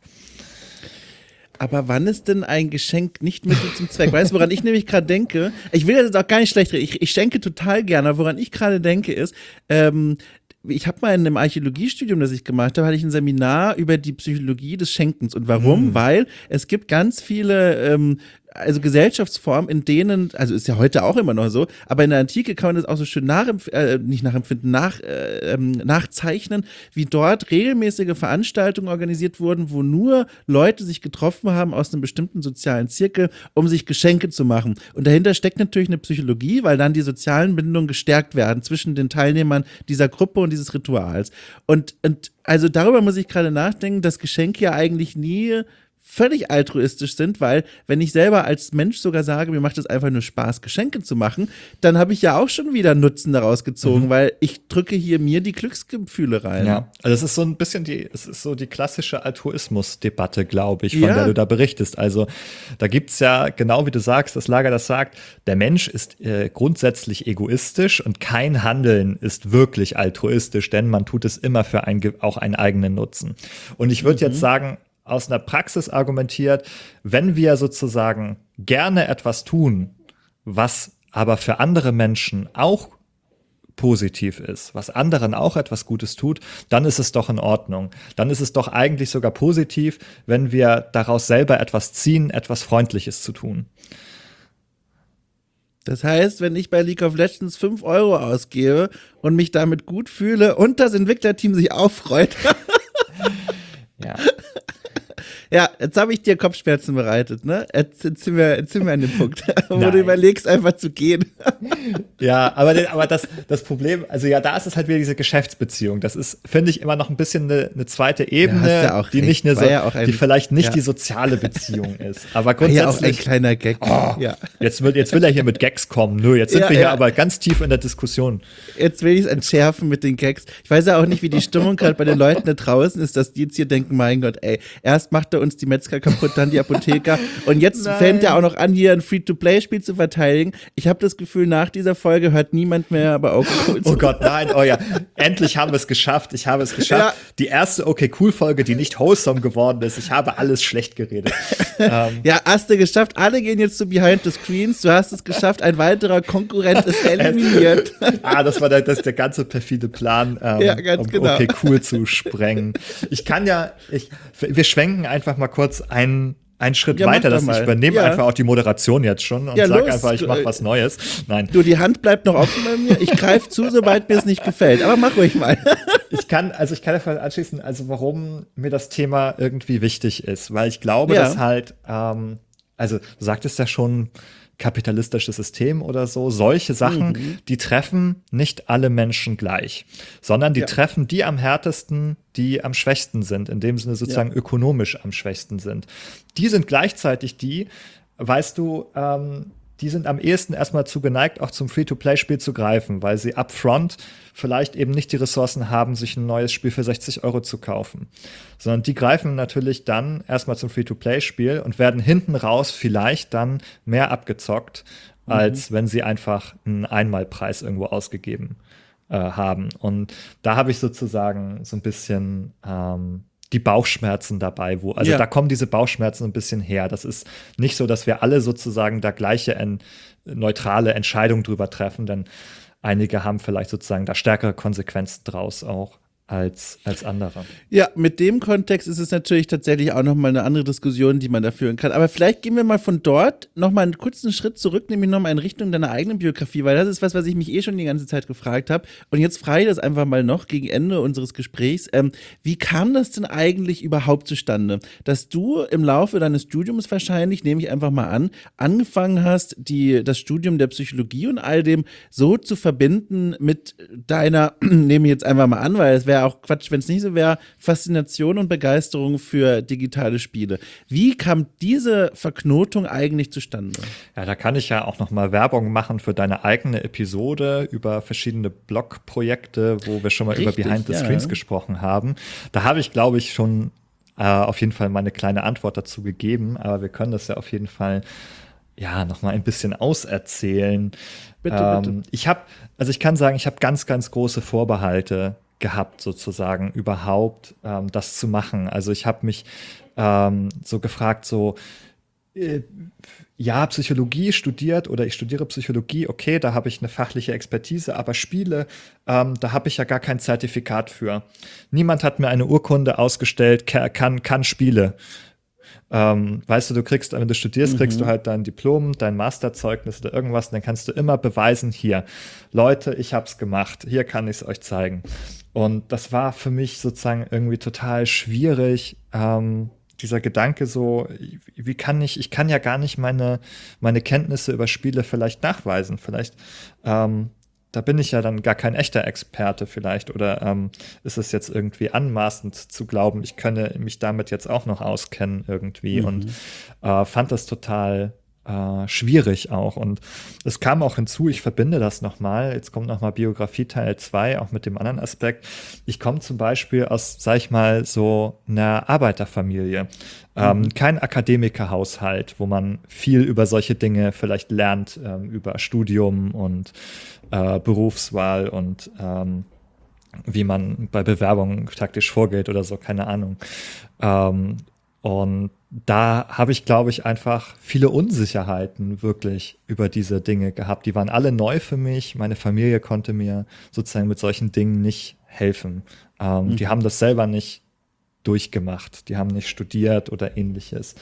Aber wann ist denn ein Geschenk nicht Mittel zum Zweck? Weißt du, woran ich nämlich gerade denke? Ich will das auch gar nicht schlecht reden. Ich, ich schenke total gerne. Woran ich gerade denke ist, ähm, ich habe mal in einem Archäologiestudium, das ich gemacht habe, hatte ich ein Seminar über die Psychologie des Schenkens. Und warum? Mhm. Weil es gibt ganz viele ähm, also Gesellschaftsformen, in denen, also ist ja heute auch immer noch so, aber in der Antike kann man das auch so schön nachempf- äh, nicht nachempfinden, nach, äh, ähm, nachzeichnen, wie dort regelmäßige Veranstaltungen organisiert wurden, wo nur Leute sich getroffen haben aus einem bestimmten sozialen Zirkel, um sich Geschenke zu machen. Und dahinter steckt natürlich eine Psychologie, weil dann die sozialen Bindungen gestärkt werden zwischen den Teilnehmern dieser Gruppe und dieses Rituals. Und, und also darüber muss ich gerade nachdenken, dass Geschenke ja eigentlich nie völlig altruistisch sind, weil wenn ich selber als Mensch sogar sage, mir macht es einfach nur Spaß, Geschenke zu machen, dann habe ich ja auch schon wieder Nutzen daraus gezogen, mhm. weil ich drücke hier mir die Glücksgefühle rein. Ja, also es ist so ein bisschen die, es ist so die klassische Altruismus-Debatte, glaube ich, von ja. der du da berichtest. Also da gibt's ja, genau wie du sagst, das Lager das sagt, der Mensch ist äh, grundsätzlich egoistisch und kein Handeln ist wirklich altruistisch, denn man tut es immer für ein, auch einen eigenen Nutzen. Und ich würde mhm. jetzt sagen, aus einer Praxis argumentiert, wenn wir sozusagen gerne etwas tun, was aber für andere Menschen auch positiv ist, was anderen auch etwas Gutes tut, dann ist es doch in Ordnung. Dann ist es doch eigentlich sogar positiv, wenn wir daraus selber etwas ziehen, etwas Freundliches zu tun. Das heißt, wenn ich bei League of Legends fünf Euro ausgebe und mich damit gut fühle und das Entwicklerteam sich auch freut. Ja. Ja, jetzt habe ich dir Kopfschmerzen bereitet, ne? Jetzt, jetzt, sind, wir, jetzt sind wir an dem Punkt, wo Nein. du überlegst, einfach zu gehen. Ja, aber, den, aber das, das Problem, also ja, da ist es halt wieder diese Geschäftsbeziehung. Das ist, finde ich, immer noch ein bisschen eine, eine zweite Ebene, ja, ja auch die recht. nicht eine so, ja auch ein, die vielleicht nicht ja. die soziale Beziehung ist. Aber grundsätzlich. Ja, auch ein grundsätzlich. kleiner Gag. Oh, ja. jetzt, will, jetzt will er hier mit Gags kommen. Nö, jetzt sind ja, wir hier ja. aber ganz tief in der Diskussion. Jetzt will ich es entschärfen mit den Gags. Ich weiß ja auch nicht, wie die Stimmung gerade bei den Leuten da draußen ist, dass die jetzt hier denken, mein Gott, ey, erst macht er uns die Metzger kaputt, dann die Apotheker und jetzt Nein. fängt er auch noch an, hier ein Free-to-Play-Spiel zu verteidigen. Ich habe das Gefühl, nach dieser Folge hört niemand mehr, aber auch cool zu. Oh Gott, nein, oh ja, endlich haben wir es geschafft. Ich habe es geschafft. Ja. Die erste Okay-Cool-Folge, die nicht wholesome geworden ist. Ich habe alles schlecht geredet. ähm. Ja, hast du geschafft. Alle gehen jetzt zu Behind the Screens. Du hast es geschafft. Ein weiterer Konkurrent ist eliminiert. ah, das war der, das der ganze perfide Plan, ähm, ja, ganz um genau. Okay-Cool zu sprengen. Ich kann ja, ich, wir schwenken einfach mal kurz einen einen Schritt ja, weiter, dass ich übernehme ja. einfach auch die Moderation jetzt schon und ja, sag los. einfach, ich mache was Neues. Nein. Du, die Hand bleibt noch offen bei mir. Ich greife zu, sobald mir es nicht gefällt. Aber mach ruhig mal. Ich kann, also ich kann davon anschließen, also warum mir das Thema irgendwie wichtig ist, weil ich glaube, ja. dass halt, ähm, also du sagtest ja schon, kapitalistisches System oder so, solche Sachen, mhm. die treffen nicht alle Menschen gleich, sondern die ja. treffen die am härtesten, die am schwächsten sind, in dem Sinne sozusagen ja. ökonomisch am schwächsten sind. Die sind gleichzeitig die, weißt du, ähm, die sind am ehesten erstmal zu geneigt, auch zum Free-to-Play-Spiel zu greifen, weil sie upfront vielleicht eben nicht die Ressourcen haben, sich ein neues Spiel für sechzig Euro zu kaufen. Sondern die greifen natürlich dann erstmal zum Free-to-Play-Spiel und werden hinten raus vielleicht dann mehr abgezockt, mhm. als wenn sie einfach einen Einmalpreis irgendwo ausgegeben äh, haben. Und da habe ich sozusagen so ein bisschen ähm, die Bauchschmerzen dabei, wo, also ja. da kommen diese Bauchschmerzen ein bisschen her. Das ist nicht so, dass wir alle sozusagen da gleiche en, neutrale Entscheidung drüber treffen, denn einige haben vielleicht sozusagen da stärkere Konsequenzen draus auch als, als andere. Ja, mit dem Kontext ist es natürlich tatsächlich auch nochmal eine andere Diskussion, die man da führen kann. Aber vielleicht gehen wir mal von dort nochmal einen kurzen Schritt zurück, nämlich nochmal in Richtung deiner eigenen Biografie, weil das ist was, was ich mich eh schon die ganze Zeit gefragt habe. Und jetzt frage ich das einfach mal noch gegen Ende unseres Gesprächs. Ähm, wie kam das denn eigentlich überhaupt zustande, dass du im Laufe deines Studiums wahrscheinlich, nehme ich einfach mal an, angefangen hast, die, das Studium der Psychologie und all dem so zu verbinden mit deiner, nehme ich jetzt einfach mal an, weil es wäre auch Quatsch, wenn es nicht so wäre, Faszination und Begeisterung für digitale Spiele. Wie kam diese Verknotung eigentlich zustande? Ja, da kann ich ja auch noch mal Werbung machen für deine eigene Episode über verschiedene Blog-Projekte, wo wir schon mal Richtig, über Behind the ja. Screens gesprochen haben. Da habe ich, glaube ich, schon äh, auf jeden Fall meine kleine Antwort dazu gegeben, aber wir können das ja auf jeden Fall ja noch mal ein bisschen auserzählen. Bitte, ähm, bitte. Ich habe, also ich kann sagen, ich habe ganz, ganz große Vorbehalte gehabt, sozusagen überhaupt ähm, das zu machen. Also ich habe mich ähm, so gefragt, so äh, ja, Psychologie studiert oder ich studiere Psychologie, okay, da habe ich eine fachliche Expertise, aber Spiele, ähm, da habe ich ja gar kein Zertifikat für. Niemand hat mir eine Urkunde ausgestellt, kann, kann Spiele. Ähm, weißt du, du kriegst, wenn du studierst, kriegst mhm. du halt dein Diplom, dein Masterzeugnis oder irgendwas und dann kannst du immer beweisen, hier, Leute, ich hab's gemacht, hier kann ich es euch zeigen. Und das war für mich sozusagen irgendwie total schwierig, ähm, dieser Gedanke so, wie kann ich, ich kann ja gar nicht meine, meine Kenntnisse über Spiele vielleicht nachweisen, vielleicht, ähm, da bin ich ja dann gar kein echter Experte vielleicht oder ähm, ist es jetzt irgendwie anmaßend zu glauben, ich könne mich damit jetzt auch noch auskennen irgendwie mhm. und äh, fand das total äh, schwierig auch und es kam auch hinzu, ich verbinde das nochmal, jetzt kommt nochmal Biografie Teil zwei, auch mit dem anderen Aspekt. Ich komme zum Beispiel aus, sag ich mal, so einer Arbeiterfamilie. Ähm, mhm. Kein Akademikerhaushalt, wo man viel über solche Dinge vielleicht lernt, ähm, über Studium und äh, Berufswahl und ähm, wie man bei Bewerbungen taktisch vorgeht oder so, keine Ahnung. Ähm, Und da habe ich, glaube ich, einfach viele Unsicherheiten wirklich über diese Dinge gehabt. Die waren alle neu für mich. Meine Familie konnte mir sozusagen mit solchen Dingen nicht helfen. Ähm, mhm. Die haben das selber nicht durchgemacht. Die haben nicht studiert oder ähnliches.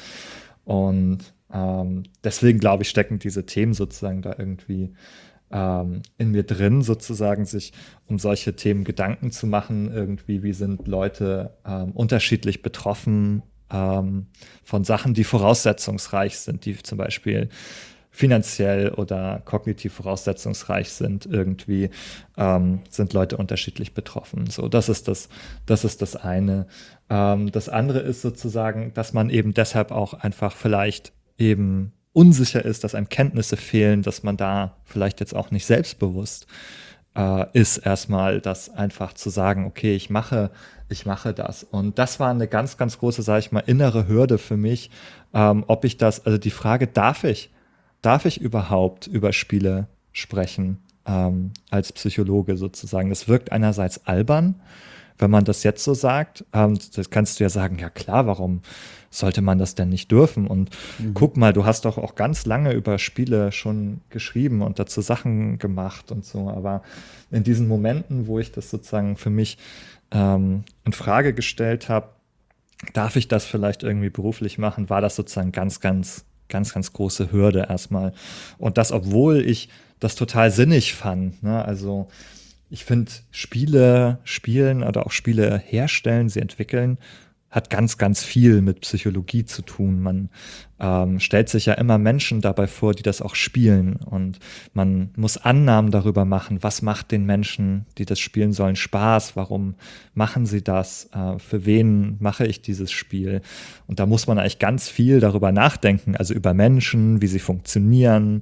Und ähm, deswegen, glaube ich, stecken diese Themen sozusagen da irgendwie ähm, in mir drin, sozusagen sich um solche Themen Gedanken zu machen. Irgendwie, wie sind Leute ähm, unterschiedlich betroffen ähm, von Sachen, die voraussetzungsreich sind, die zum Beispiel finanziell oder kognitiv voraussetzungsreich sind, irgendwie ähm, sind Leute unterschiedlich betroffen. So, das ist das, das ist das eine. Ähm, das andere ist sozusagen, dass man eben deshalb auch einfach vielleicht eben unsicher ist, dass einem Kenntnisse fehlen, dass man da vielleicht jetzt auch nicht selbstbewusst äh, ist, erstmal das einfach zu sagen, okay, ich mache, ich mache das. Und das war eine ganz, ganz große, sage ich mal, innere Hürde für mich, ähm, ob ich das, also die Frage, darf ich Darf ich überhaupt über Spiele sprechen, ähm, als Psychologe sozusagen? Das wirkt einerseits albern, wenn man das jetzt so sagt. Ähm, das kannst du ja sagen, ja klar, warum sollte man das denn nicht dürfen? Und mhm. guck mal, du hast doch auch ganz lange über Spiele schon geschrieben und dazu Sachen gemacht und so. Aber in diesen Momenten, wo ich das sozusagen für mich ähm, in Frage gestellt habe, darf ich das vielleicht irgendwie beruflich machen, war das sozusagen ganz, ganz ganz, ganz große Hürde erstmal. Und das, obwohl ich das total sinnig fand. Ne? Also ich finde, Spiele spielen oder auch Spiele herstellen, sie entwickeln, hat ganz, ganz viel mit Psychologie zu tun. Man ähm, stellt sich ja immer Menschen dabei vor, die das auch spielen. Und man muss Annahmen darüber machen, was macht den Menschen, die das spielen sollen, Spaß? Warum machen sie das? Äh, für wen mache ich dieses Spiel? Und da muss man eigentlich ganz viel darüber nachdenken, also über Menschen, wie sie funktionieren,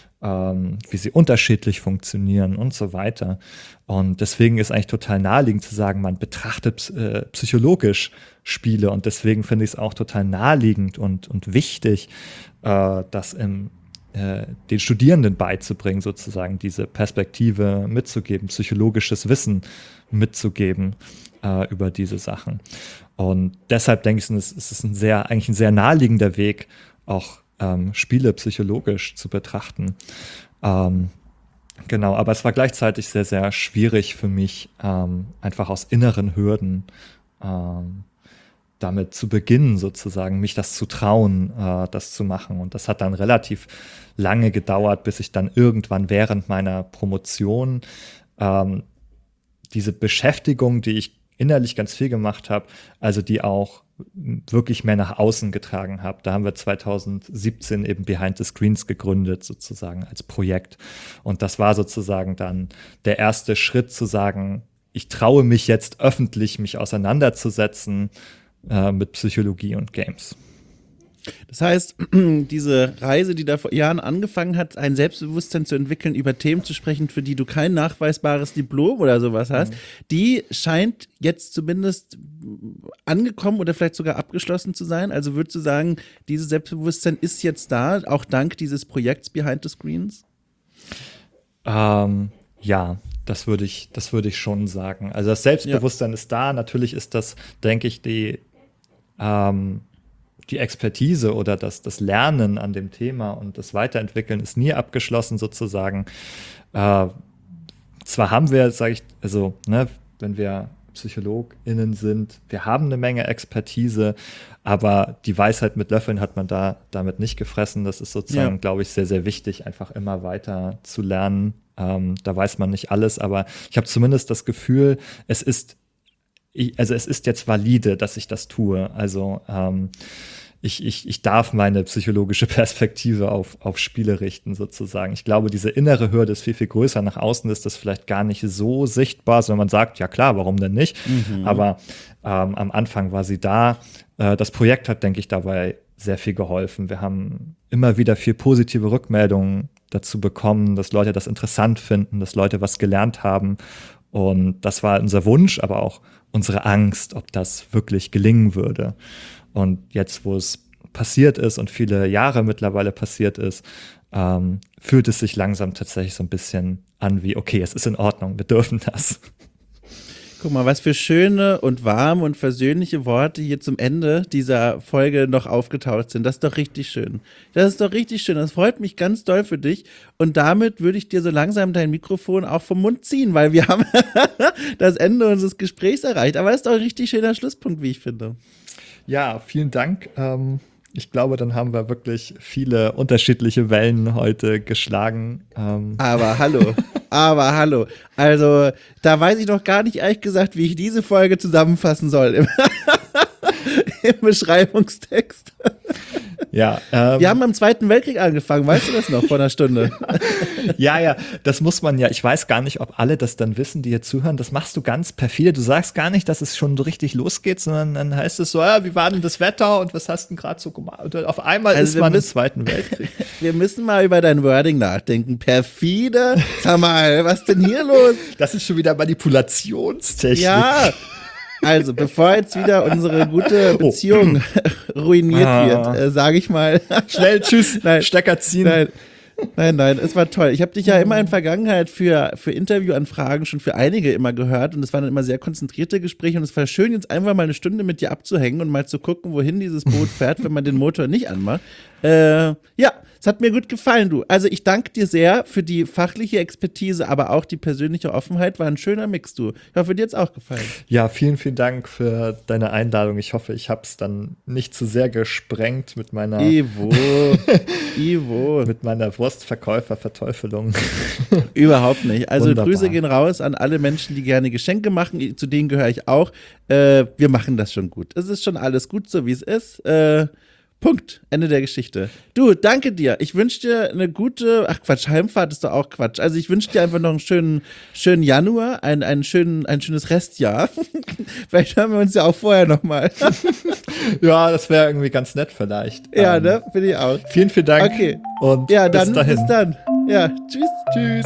ähm, wie sie unterschiedlich funktionieren und so weiter. Und deswegen ist eigentlich total naheliegend zu sagen, man betrachtet äh, psychologisch Spiele. Und deswegen finde ich es auch total naheliegend und, und wichtig, äh, das im, äh, den Studierenden beizubringen, sozusagen diese Perspektive mitzugeben, psychologisches Wissen mitzugeben äh, über diese Sachen. Und deshalb denke ich, es ist ein sehr, eigentlich ein sehr naheliegender Weg, auch ähm, Spiele psychologisch zu betrachten. Ähm, genau, aber es war gleichzeitig sehr, sehr schwierig für mich, ähm, einfach aus inneren Hürden ähm, damit zu beginnen, sozusagen, mich das zu trauen, äh, das zu machen. Und das hat dann relativ lange gedauert, bis ich dann irgendwann während meiner Promotion ähm, diese Beschäftigung, die ich innerlich ganz viel gemacht habe, also die auch wirklich mehr nach außen getragen habe. Da haben wir zwanzig siebzehn eben Behind the Screens gegründet, sozusagen als Projekt. Und das war sozusagen dann der erste Schritt zu sagen, ich traue mich jetzt öffentlich, mich auseinanderzusetzen äh, mit Psychologie und Games. Das heißt, diese Reise, die da vor Jahren angefangen hat, ein Selbstbewusstsein zu entwickeln, über Themen zu sprechen, für die du kein nachweisbares Diplom oder sowas hast, mhm. die scheint jetzt zumindest angekommen oder vielleicht sogar abgeschlossen zu sein. Also würdest du sagen, dieses Selbstbewusstsein ist jetzt da, auch dank dieses Projekts Behind the Screens? Ähm, ja, das würde ich, das würde ich schon sagen. Also das Selbstbewusstsein ja. ist da. Natürlich ist das, denke ich, die ähm, die Expertise oder das, das Lernen an dem Thema und das Weiterentwickeln ist nie abgeschlossen sozusagen. Äh, zwar haben wir, sage ich, also ne, wenn wir PsychologInnen sind, wir haben eine Menge Expertise, aber die Weisheit mit Löffeln hat man da damit nicht gefressen. Das ist sozusagen, ja. glaube ich, sehr, sehr wichtig, einfach immer weiter zu lernen. Ähm, da weiß man nicht alles, aber ich habe zumindest das Gefühl, es ist Ich, also es ist jetzt valide, dass ich das tue. Also ähm, ich, ich, ich darf meine psychologische Perspektive auf, auf Spiele richten, sozusagen. Ich glaube, diese innere Hürde ist viel, viel größer. Nach außen ist das vielleicht gar nicht so sichtbar, sondern man sagt, ja klar, warum denn nicht? Mhm. Aber ähm, am Anfang war sie da. Äh, das Projekt hat, denke ich, dabei sehr viel geholfen. Wir haben immer wieder viel positive Rückmeldungen dazu bekommen, dass Leute das interessant finden, dass Leute was gelernt haben. Und das war unser Wunsch, aber auch unsere Angst, ob das wirklich gelingen würde. Und jetzt, wo es passiert ist und viele Jahre mittlerweile passiert ist, ähm, fühlt es sich langsam tatsächlich so ein bisschen an wie, okay, es ist in Ordnung, wir dürfen das. Guck mal, was für schöne und warme und versöhnliche Worte hier zum Ende dieser Folge noch aufgetaucht sind. Das ist doch richtig schön. Das ist doch richtig schön. Das freut mich ganz doll für dich. Und damit würde ich dir so langsam dein Mikrofon auch vom Mund ziehen, weil wir haben das Ende unseres Gesprächs erreicht. Aber das ist doch ein richtig schöner Schlusspunkt, wie ich finde. Ja, vielen Dank. Ähm Ich glaube, dann haben wir wirklich viele unterschiedliche Wellen heute geschlagen. Ähm. Aber hallo, aber hallo. Also, da weiß ich noch gar nicht, ehrlich gesagt, wie ich diese Folge zusammenfassen soll im, im Beschreibungstext. Ja, ähm, wir haben am Zweiten Weltkrieg angefangen, weißt du das noch, vor einer Stunde? ja, ja, das muss man ja, ich weiß gar nicht, ob alle das dann wissen, die hier zuhören, das machst du ganz perfide, du sagst gar nicht, dass es schon so richtig losgeht, sondern dann heißt es so, ja, wie war denn das Wetter und was hast du denn gerade so gemacht? Und auf einmal also ist man müssen, im Zweiten Weltkrieg. Wir müssen mal über dein Wording nachdenken, perfide, sag mal, was denn hier los? Das ist schon wieder Manipulationstechnik. Ja, also, bevor jetzt wieder unsere gute Beziehung oh. ruiniert ah. wird, äh, sage ich mal. Schnell, tschüss, nein, Stecker ziehen. Nein, nein, nein, es war toll. Ich habe dich ja immer in Vergangenheit für, für Interviewanfragen schon für einige immer gehört und es waren dann immer sehr konzentrierte Gespräche und es war schön, jetzt einfach mal eine Stunde mit dir abzuhängen und mal zu gucken, wohin dieses Boot fährt, wenn man den Motor nicht anmacht. Äh, ja, es hat mir gut gefallen, du. Also ich danke dir sehr für die fachliche Expertise, aber auch die persönliche Offenheit. War ein schöner Mix, du. Ich hoffe, dir hat es auch gefallen. Ja, vielen, vielen Dank für deine Einladung. Ich hoffe, ich habe es dann nicht zu sehr gesprengt mit meiner Ivo, Ivo. mit meiner Wurstverkäufer-Verteufelung. Überhaupt nicht. Also Wunderbar. Grüße gehen raus an alle Menschen, die gerne Geschenke machen. Zu denen gehöre ich auch. Äh, wir machen das schon gut. Es ist schon alles gut, so wie es ist. Äh, Punkt. Ende der Geschichte. Du, danke dir. Ich wünsche dir eine gute, ach Quatsch, Heimfahrt ist doch auch Quatsch. Also ich wünsche dir einfach noch einen schönen, schönen Januar, ein, einen schönen, ein schönes Restjahr. Vielleicht hören wir uns ja auch vorher nochmal. Ja, das wäre irgendwie ganz nett vielleicht. Ja, ähm, ne? Finde ich auch. Vielen, vielen Dank. Okay. Und ja, bis dann, dahin. bis dann. Ja, tschüss. Tschüss.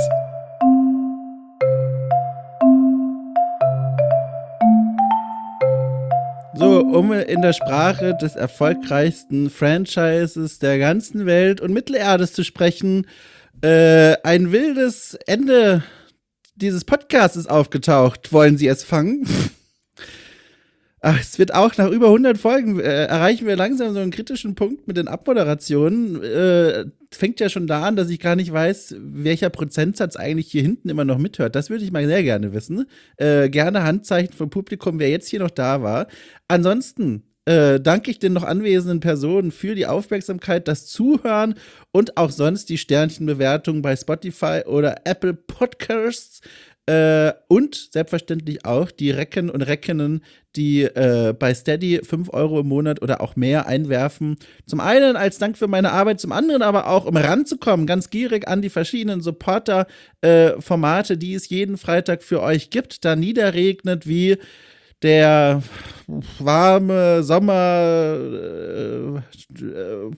So, um in der Sprache des erfolgreichsten Franchises der ganzen Welt und Mittelerdes zu sprechen, äh, ein wildes Ende dieses Podcasts ist aufgetaucht. Wollen Sie es fangen? Ach, es wird auch nach über hundert Folgen, äh, erreichen wir langsam so einen kritischen Punkt mit den Abmoderationen. Äh, fängt ja schon da an, dass ich gar nicht weiß, welcher Prozentsatz eigentlich hier hinten immer noch mithört. Das würde ich mal sehr gerne wissen. Äh, gerne Handzeichen vom Publikum, wer jetzt hier noch da war. Ansonsten äh, danke ich den noch anwesenden Personen für die Aufmerksamkeit, das Zuhören und auch sonst die Sternchenbewertung bei Spotify oder Apple Podcasts. Äh, und selbstverständlich auch die Recken und Reckinnen, die äh, bei Steady fünf Euro im Monat oder auch mehr einwerfen. Zum einen als Dank für meine Arbeit, zum anderen aber auch, um ranzukommen, ganz gierig an die verschiedenen Supporter-Formate, äh, die es jeden Freitag für euch gibt. Da niederregnet wie der warme Sommer äh, äh,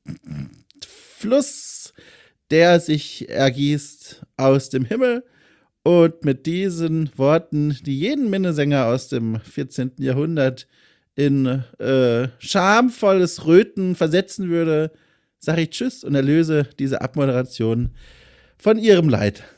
Fluss, der sich ergießt aus dem Himmel. Und mit diesen Worten, die jeden Minnesänger aus dem vierzehnten Jahrhundert in äh, schamvolles Röten versetzen würde, sage ich Tschüss und erlöse diese Abmoderation von ihrem Leid.